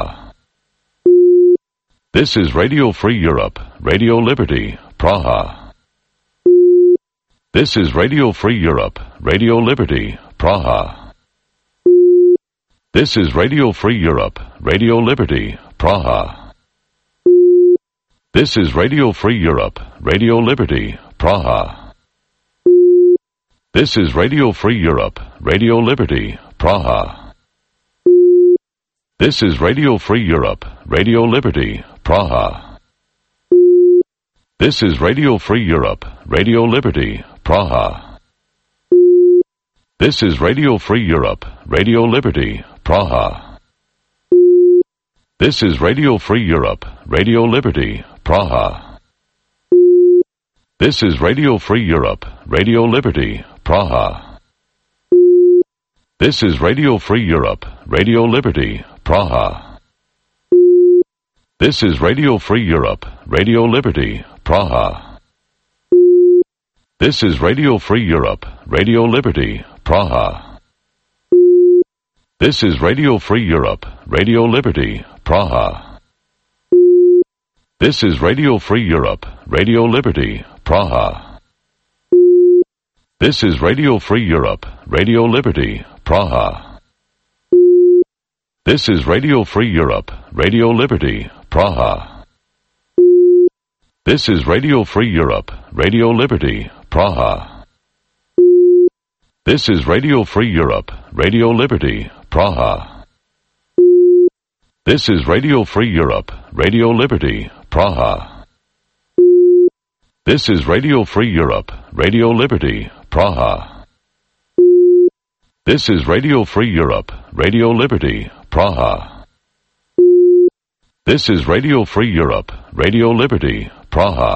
This is Radio Free Europe, Radio Liberty, Praha. This is Radio Free Europe, Radio Liberty, Praha. This is Radio Free Europe, Radio Liberty, Praha. This is Radio Free Europe, Radio Liberty, Praha. This is Radio Free Europe, Radio Liberty, Praha. This is Radio Free Europe, Radio Liberty, Praha. This is Radio Free Europe, Radio Liberty, Praha. This is Radio Free Europe, Radio Liberty, Praha. This is Radio Free Europe, Radio Liberty, Praha. This is Radio Free Europe, Radio Liberty, Praha. This is Radio Free Europe, Radio Liberty, Praha. This is Radio Free Europe, Radio Liberty, Praha. This is Radio Free Europe, Radio Liberty, Praha. This is Radio Free Europe, Radio Liberty, Praha. This is Radio Free Europe, Radio Liberty, Praha. This is Radio Free Europe, Radio Liberty, Praha. This is Radio Free Europe, Radio Liberty, Praha. This is Radio Free Europe, Radio Liberty, Praha. This is Radio Free Europe, Radio Liberty, Praha. This is Radio Free Europe, Radio Liberty, Praha. This is Radio Free Europe, Radio Liberty, Praha. This is Radio Free Europe, Radio Liberty, Praha. This is Radio Free Europe, Radio Liberty, Praha.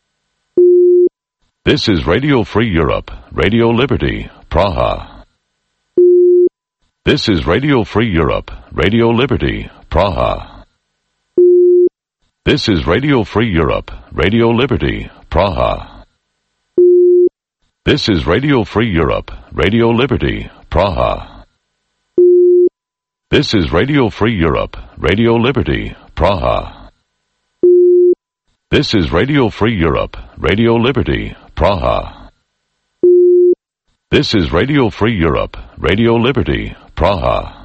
This is Radio Free Europe, Radio Liberty, Praha. This is Radio Free Europe, Radio Liberty, Praha. This is Radio Free Europe, Radio Liberty, Praha. This is Radio Free Europe, Radio Liberty, Praha. This is Radio Free Europe, Radio Liberty, Praha. This is Radio Free Europe, Radio Liberty, Praha. This is Radio Free Europe, Radio Liberty, Praha.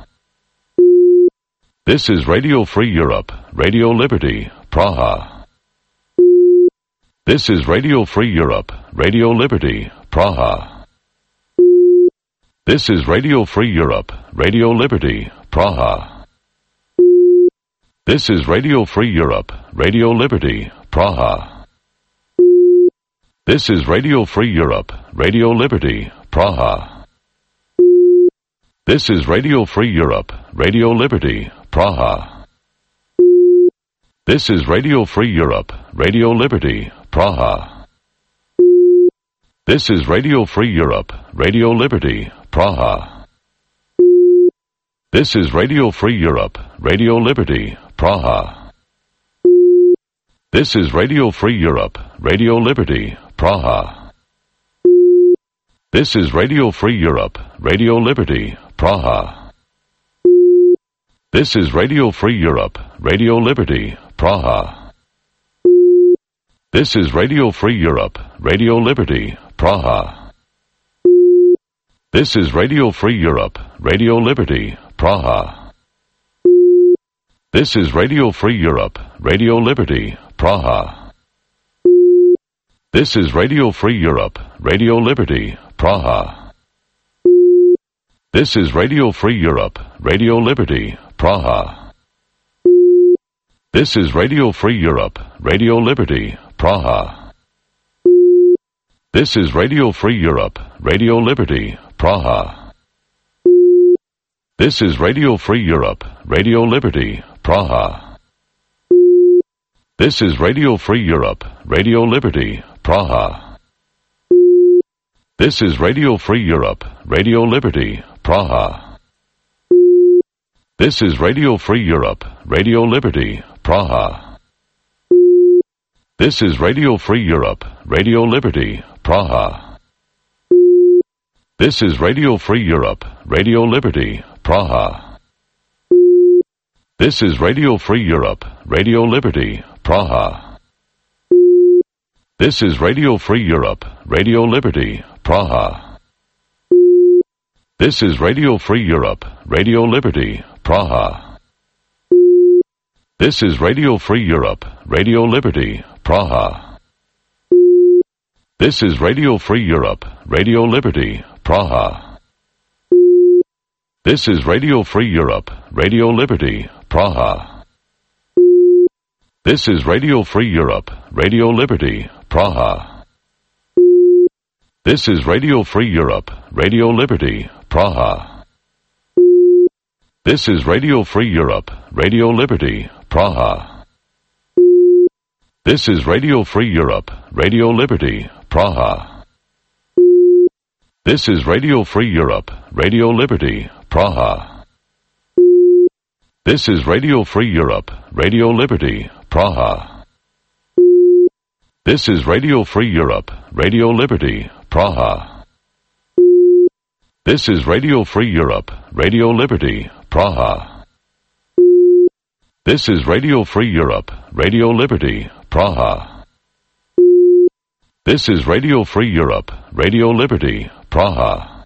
This is Radio Free Europe, Radio Liberty, Praha. This is Radio Free Europe, Radio Liberty, Praha. This is Radio Free Europe, Radio Liberty, Praha. This is Radio Free Europe, Radio Liberty, Praha. This is Radio Free Europe, Radio Liberty, Praha. This is Radio Free Europe, Radio Liberty, Praha. This is Radio Free Europe, Radio Liberty, Praha. This is Radio Free Europe, Radio Liberty, Praha. This is Radio Free Europe, Radio Liberty, Praha. This is Radio Free Europe, Radio Liberty, Praha. This is Radio Free Europe, Radio Liberty, Praha. This is Radio Free Europe, Radio Liberty, Praha. This is Radio Free Europe, Radio Liberty, Praha. This is Radio Free Europe, Radio Liberty, Praha. This is Radio Free Europe, Radio Liberty, Praha. This is Radio Free Europe, Radio Liberty, Praha. This is Radio Free Europe, Radio Liberty, Praha. This is Radio Free Europe, Radio Liberty, Praha. This is Radio Free Europe, Radio Liberty, Praha. This is Radio Free Europe, Radio Liberty, Praha. This is Radio Free Europe, Radio Liberty, Praha. This is Radio Free Europe, Radio Liberty, Praha. This is Radio Free Europe, Radio Liberty, Praha. This is Radio Free Europe, Radio Liberty, Praha. This is Radio Free Europe, Radio Liberty, Praha. This is Radio Free Europe, Radio Liberty, Praha. This is Radio Free Europe, Radio Liberty, Praha. This is Radio Free Europe, Radio Liberty, Praha. This is Radio Free Europe, Radio Liberty, Praha. This is Radio Free Europe, Radio Liberty, Praha. This is Radio Free Europe, Radio Liberty, Praha. This is Radio Free Europe, Radio Liberty, Praha. This is Radio Free Europe, Radio Liberty, Praha. This is Radio Free Europe, Radio Liberty, Praha. This is Radio Free Europe, Radio Liberty, Praha. This is Radio Free Europe, Radio Liberty, Praha. This is Radio Free Europe, Radio Liberty, Praha. This is Radio Free Europe, Radio Liberty, Praha. This is Radio Free Europe, Radio Liberty, Praha. This is Radio Free Europe, Radio Liberty, Praha. This is Radio Free Europe, Radio Liberty, Praha.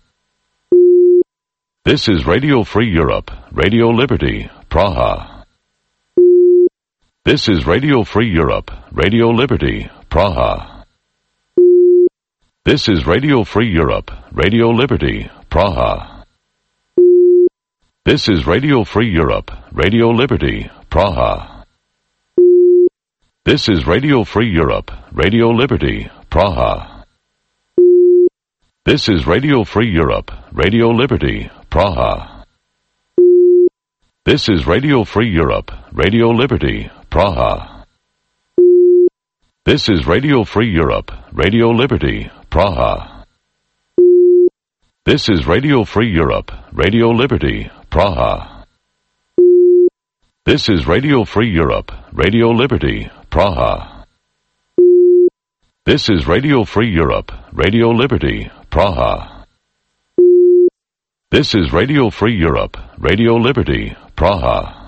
This is Radio Free Europe, Radio Liberty, Praha. This is Radio Free Europe, Radio Liberty, Praha. This is Radio Free Europe, Radio Liberty, Praha. This is Radio Free Europe, Radio Liberty, Praha. This is Radio Free Europe, Radio Liberty, Praha. This is Radio Free Europe, Radio Liberty, Praha. This is Radio Free Europe, Radio Liberty, Praha. This is Radio Free Europe, Radio Liberty, Praha. This is Radio Free Europe, Radio Liberty, Praha. This is Radio Free Europe, Radio Liberty, Praha. This is Radio Free Europe, Radio Liberty, Praha. This is Radio Free Europe, Radio Liberty, Praha.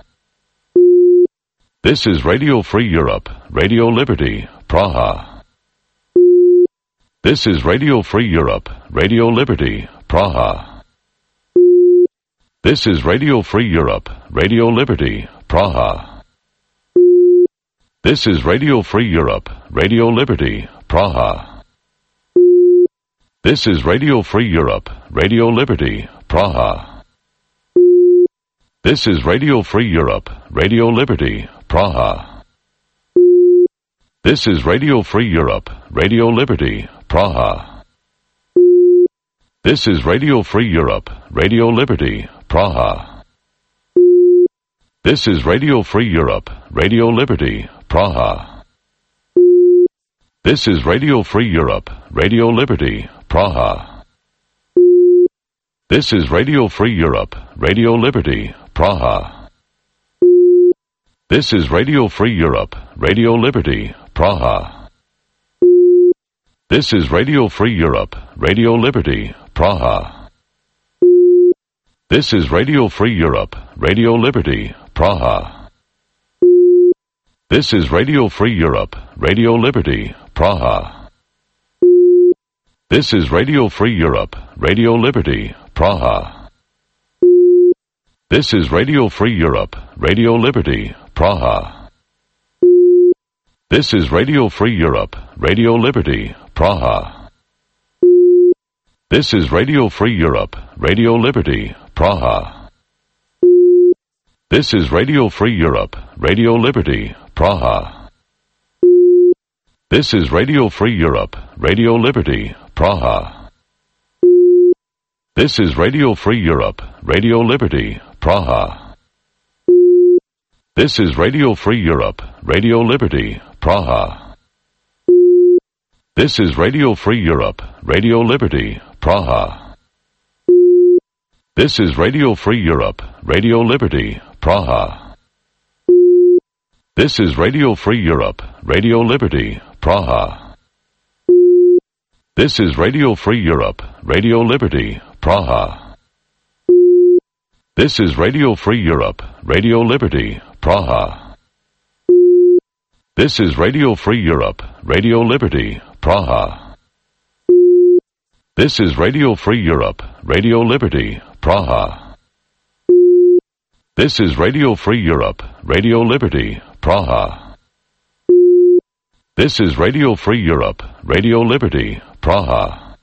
This is Radio Free Europe, Radio Liberty, Praha. This is Radio Free Europe, Radio Liberty, Praha. This is Radio Free Europe, Radio Liberty, Praha. This is Radio Free Europe, Radio Liberty, Praha. This is Radio Free Europe, Radio Liberty, Praha. This is Radio Free Europe, Radio Liberty, Praha. This is Radio Free Europe, Radio Liberty, Praha. This is Radio Free Europe, Radio Liberty, Praha. This is Radio Free Europe, Radio Liberty, Praha. This is Radio Free Europe, Radio Liberty, Praha. This is Radio Free Europe, Radio Liberty, Praha. This is Radio Free Europe, Radio Liberty, Praha. This is Radio Free Europe, Radio Liberty, Praha. This is Radio Free Europe, Radio Liberty, Praha. This is Radio Free Europe, Radio Liberty, Praha. This is Radio Free Europe, Radio Liberty, Praha. This is Radio Free Europe, Radio Liberty, Praha. This is Radio Free Europe, Radio Liberty, Praha. This is Radio Free Europe, Radio Liberty, Praha. This is Radio Free Europe, Radio Liberty, Praha. This is Radio Free Europe, Radio Liberty, Praha. This is Radio Free Europe, Radio Liberty, Praha. This is Radio Free Europe, Radio Liberty, Praha. This is Radio Free Europe, Radio Liberty, Praha. This is Radio Free Europe, Radio Liberty, Praha. This is Radio Free Europe, Radio Liberty, Praha. This is Radio Free Europe, Radio Liberty, Praha. This is Radio Free Europe, Radio Liberty, Praha. This is Radio Free Europe, Radio Liberty, Praha. This is Radio Free Europe, Radio Liberty, Praha. This is Radio Free Europe, Radio Liberty, Praha. This is Radio Free Europe, Radio Liberty, Praha.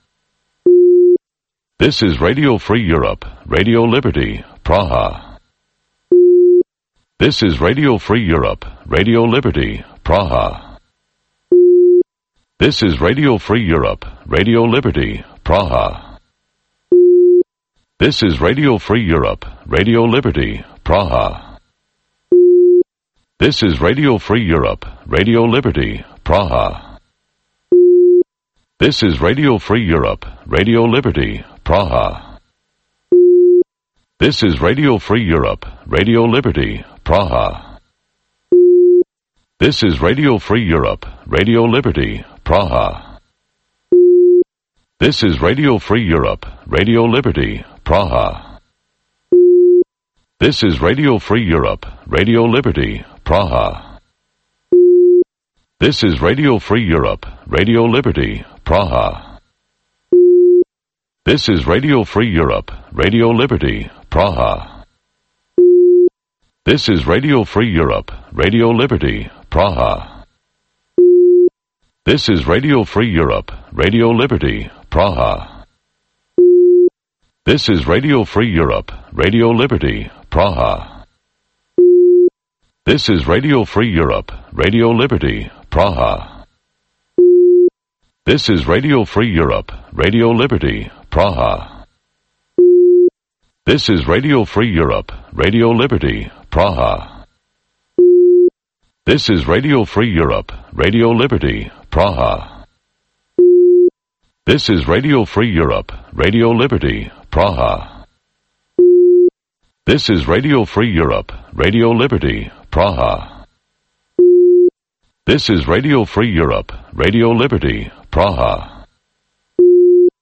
This is Radio Free Europe, Radio Liberty, Praha. This is Radio Free Europe, Radio Liberty, Praha. This is Radio Free Europe, Radio Liberty, Praha. This is Radio Free Europe, Radio Liberty, Praha. This is Radio Free Europe, Radio Liberty, Praha. This is Radio Free Europe, Radio Liberty, Praha. This is Radio Free Europe, Radio Liberty, Praha. This is Radio Free Europe, Radio Liberty, Praha. This is Radio Free Europe, Radio Liberty, Praha. This is Radio Free Europe, Radio Liberty, Praha. This is Radio Free Europe, Radio Liberty, Praha. This is Radio Free Europe, Radio Liberty, Praha. This is Radio Free Europe, Radio Liberty, Praha. This is Radio Free Europe, Radio Liberty, Praha. This is Radio Free Europe, Radio Liberty, Praha. This is Radio Free Europe, Radio Liberty, Praha. This is Radio Free Europe, Radio Liberty, Praha. This is Radio Free Europe, Radio Liberty, Praha. This is Radio Free Europe, Radio Liberty, Praha. This is Radio Free Europe, Radio Liberty, Praha. This is Radio Free Europe, Radio Liberty, Praha. This is Radio Free Europe, Radio Liberty, Praha.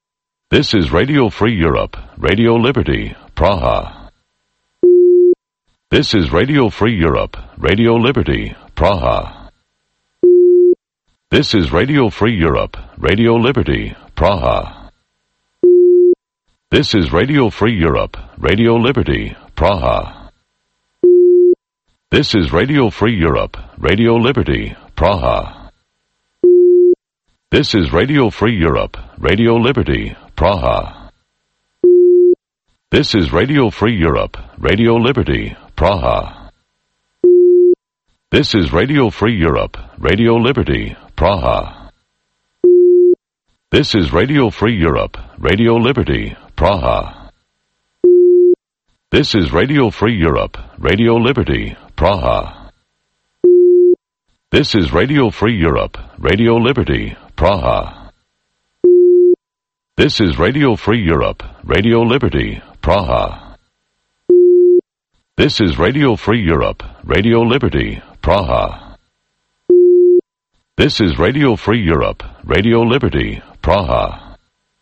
This is Radio Free Europe, Radio Liberty, Praha. This is Radio Free Europe, Radio Liberty, Praha. This is Radio Free Europe, Radio Liberty, Praha. This is Radio Free Europe, Radio Liberty, Praha. This is Radio Free Europe, Radio Liberty, Praha. This is Radio Free Europe, Radio Liberty, Praha. This is Radio Free Europe, Radio Liberty, Praha. This is Radio Free Europe, Radio Liberty, Praha. This is Radio Free Europe, Radio Liberty, Praha. This is Radio Free Europe, Radio Liberty, Praha. This is Radio Free Europe, Radio Liberty, Praha. This is Radio Free Europe, Radio Liberty, Praha. This is Radio Free Europe, Radio Liberty, Praha. This is Radio Free Europe, Radio Liberty, Praha.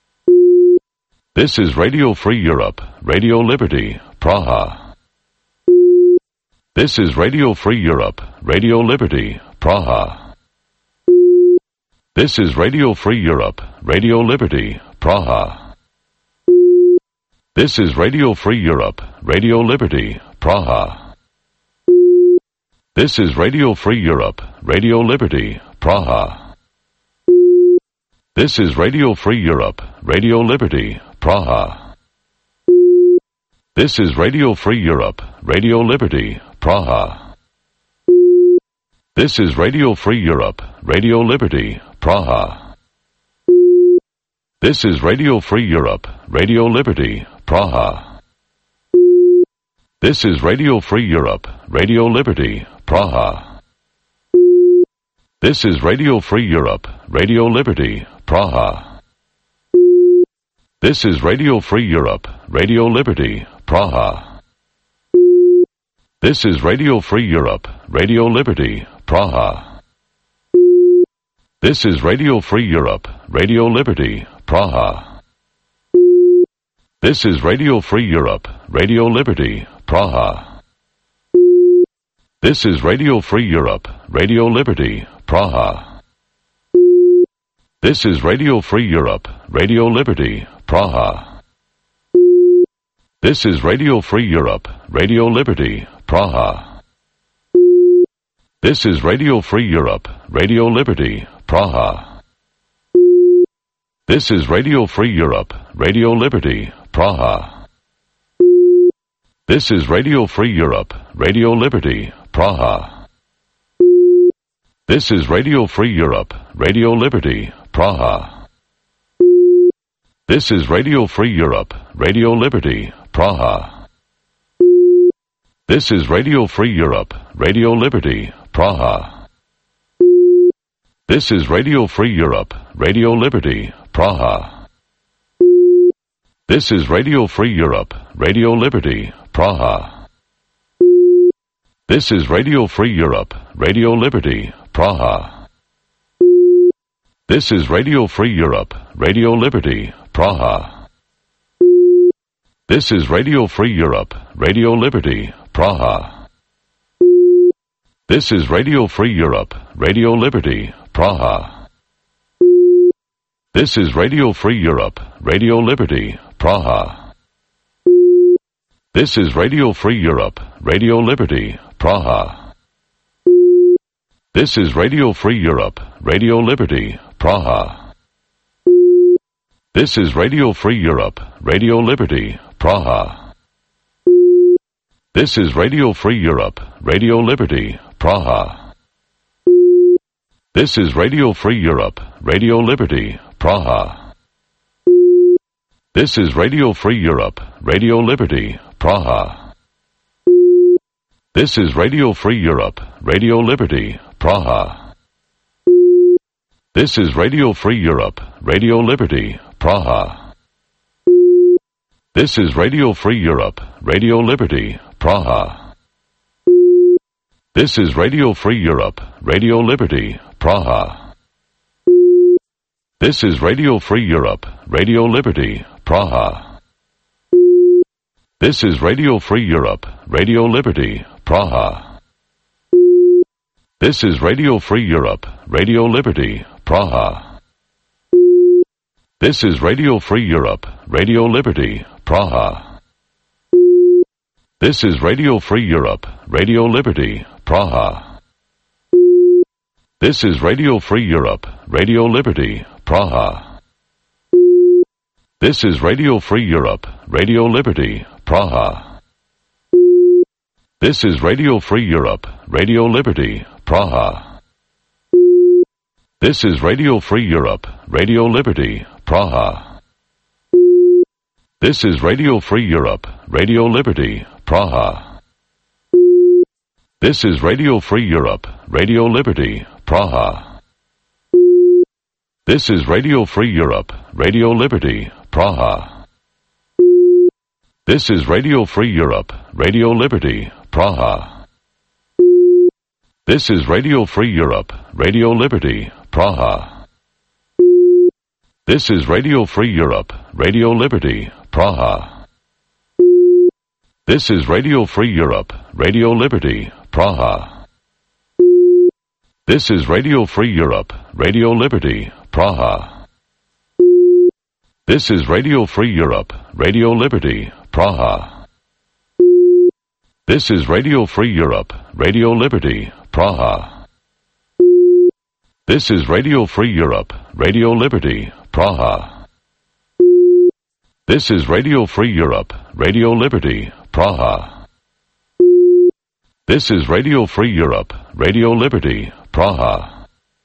This is Radio Free Europe, Radio Liberty, Praha. This is Radio Free Europe, Radio Liberty, Praha. This is Radio Free Europe, Radio Liberty, Praha. This is Radio Free Europe, Radio Liberty, Praha. This is Radio Free Europe, Radio Liberty, Praha. This is Radio Free Europe, Radio Liberty, Praha. This is Radio Free Europe, Radio Liberty, Praha. This is Radio Free Europe, Radio Liberty, Praha. This is Radio Free Europe, Radio Liberty, Praha. This is Radio Free Europe, Radio Liberty, Praha. This is Radio Free Europe, Radio Liberty, Praha. This is Radio Free Europe, Radio Liberty, Praha. This is Radio Free Europe, Radio Liberty, Praha. This is Radio Free Europe, Radio Liberty, Praha. This is Radio Free Europe, Radio Liberty, Praha. This is Radio Free Europe, Radio Liberty, Praha. This is Radio Free Europe, Radio Liberty, Praha. This is Radio Free Europe, Radio Liberty, Praha. This is Radio Free Europe, Radio Liberty, Praha. This is Radio Free Europe, Radio Liberty, Praha. This is Radio Free Europe, Radio Liberty, Praha. This is Radio Free Europe, Radio Liberty, Praha. This is Radio Free Europe, Radio Liberty, Praha. This is Radio Free Europe, Radio Liberty, Praha. This is Radio Free Europe, Radio Liberty, Praha. This is Radio Free Europe, Radio Liberty, Praha. This is Radio Free Europe, Radio Liberty, Praha. This is Radio Free Europe, Radio Liberty, Praha. This is Radio Free Europe, Radio Liberty, Praha. This is Radio Free Europe, Radio Liberty, Praha. This is Radio Free Europe, Radio Liberty, Praha. This is Radio Free Europe, Radio Liberty, Praha. This is Radio Free Europe, Radio Liberty, Praha. This is Radio Free Europe, Radio Liberty, Praha. This is Radio Free Europe, Radio Liberty, Praha. This is Radio Free Europe, Radio Liberty, Praha. This is Radio Free Europe, Radio Liberty, Praha. This is Radio Free Europe, Radio Liberty, Praha. This is Radio Free Europe, Radio Liberty, Praha. This is Radio Free Europe, Radio Liberty, Praha. This is Radio Free Europe, Radio Liberty, Praha. This is Radio Free Europe, Radio Liberty, Praha. This is Radio Free Europe, Radio Liberty, Praha. This is Radio Free Europe, Radio Liberty, Praha. This is Radio Free Europe, Radio Liberty, Praha. This is Radio Free Europe, Radio Liberty, Praha. This is Radio Free Europe, Radio Liberty, Praha. This is Radio Free Europe, Radio Liberty, Praha. This is Radio Free Europe, Radio Liberty, Praha. This is Radio Free Europe, Radio Liberty, Praha. This is Radio Free Europe, Radio Liberty, Praha. This is Radio Free Europe, Radio Liberty, Praha. This is Radio Free Europe, Radio Liberty, Praha. This is Radio Free Europe, Radio Liberty, Praha. This is Radio Free Europe, Radio Liberty, Praha. This is Radio Free Europe, Radio Liberty, Praha. This is Radio Free Europe, Radio Liberty, Praha. This is Radio Free Europe, Radio Liberty, Praha. This is Radio Free Europe, Radio Liberty, Praha. This is Radio Free Europe, Radio Liberty, Praha. This is Radio Free Europe, Radio Liberty, Praha. This is Radio Free Europe, Radio Liberty, Praha. This is Radio Free Europe, Radio Liberty, Praha.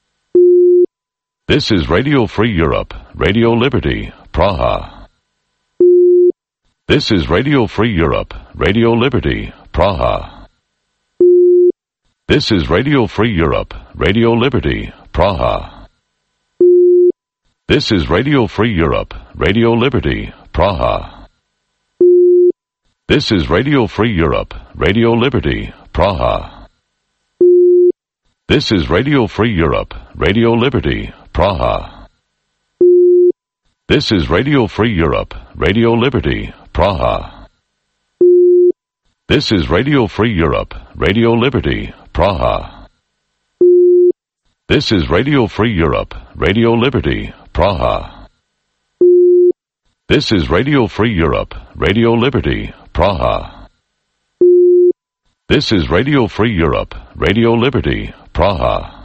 This is Radio Free Europe, Radio Liberty, Praha. This is Radio Free Europe, Radio Liberty, Praha. This is Radio Free Europe, Radio Liberty, Praha. This is Radio Free Europe, Radio Liberty, Praha. This is Radio Free Europe, Radio Liberty, Praha. This is Radio Free Europe, Radio Liberty, Praha. This is Radio Free Europe, Radio Liberty, Praha. This is Radio Free Europe, Radio Liberty, Praha. This is Radio Free Europe, Radio Liberty, Praha. This is Radio Free Europe, Radio Liberty, Praha. This is Radio Free Europe, Radio Liberty, Praha.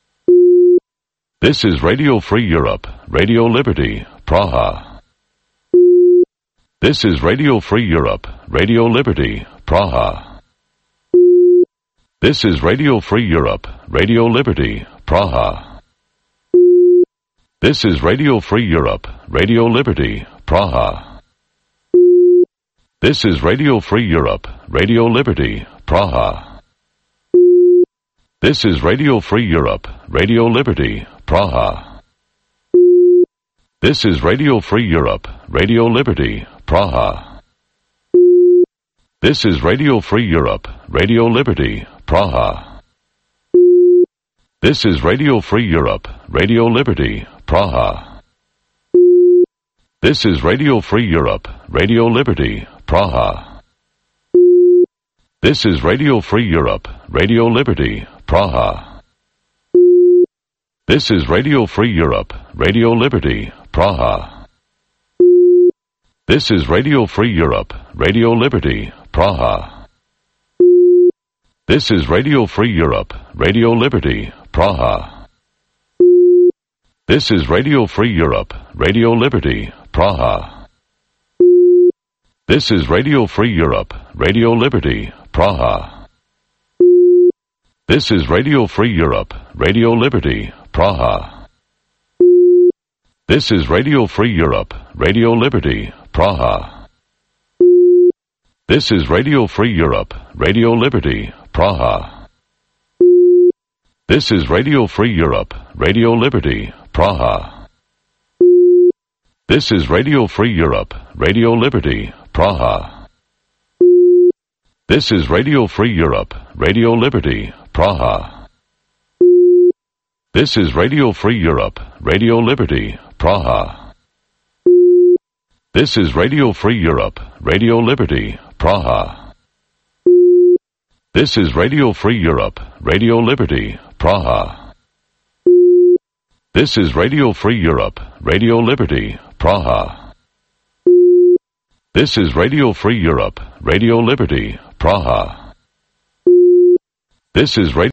This is Radio Free Europe, Radio Liberty, Praha. This is Radio Free Europe, Radio Liberty, Praha. This is Radio Free Europe, Radio Liberty, Praha. This is Radio Free Europe, Radio Liberty, Praha. This is Radio Free Europe, Radio Liberty, Praha. This is Radio Free Europe, Radio Liberty, Praha. This is Radio Free Europe, Radio Liberty, Praha. This is Radio Free Europe, Radio Liberty, Praha. This is Radio Free Europe, Radio Liberty, Praha. This is Radio Free Europe, Radio Liberty, Praha. This is Radio Free Europe, Radio Liberty, Praha. This is Radio Free Europe, Radio Liberty, Praha. This is Radio Free Europe, Radio Liberty, Praha. This is Radio Free Europe, Radio Liberty, Praha. This is Radio Free Europe, Radio Liberty, Praha. This is Radio Free Europe, Radio Liberty, Praha. This is Radio Free Europe, Radio Liberty, Praha. This is Radio Free Europe, Radio Liberty, Praha. This is Radio Free Europe, Radio Liberty, Praha. This is Radio Free Europe, Radio Liberty, Praha. This is Radio Free Europe, Radio Liberty, Praha. This is Radio Free Europe, Radio Liberty, Praha. This is Radio Free Europe, Radio Liberty, Praha. This is Radio Free Europe, Radio Liberty, Praha. This is Radio Free Europe, Radio Liberty, Praha. This is Radio Free Europe, Radio Liberty, Praha. This is Radio Free Europe, Radio Liberty, Praha. This is Radio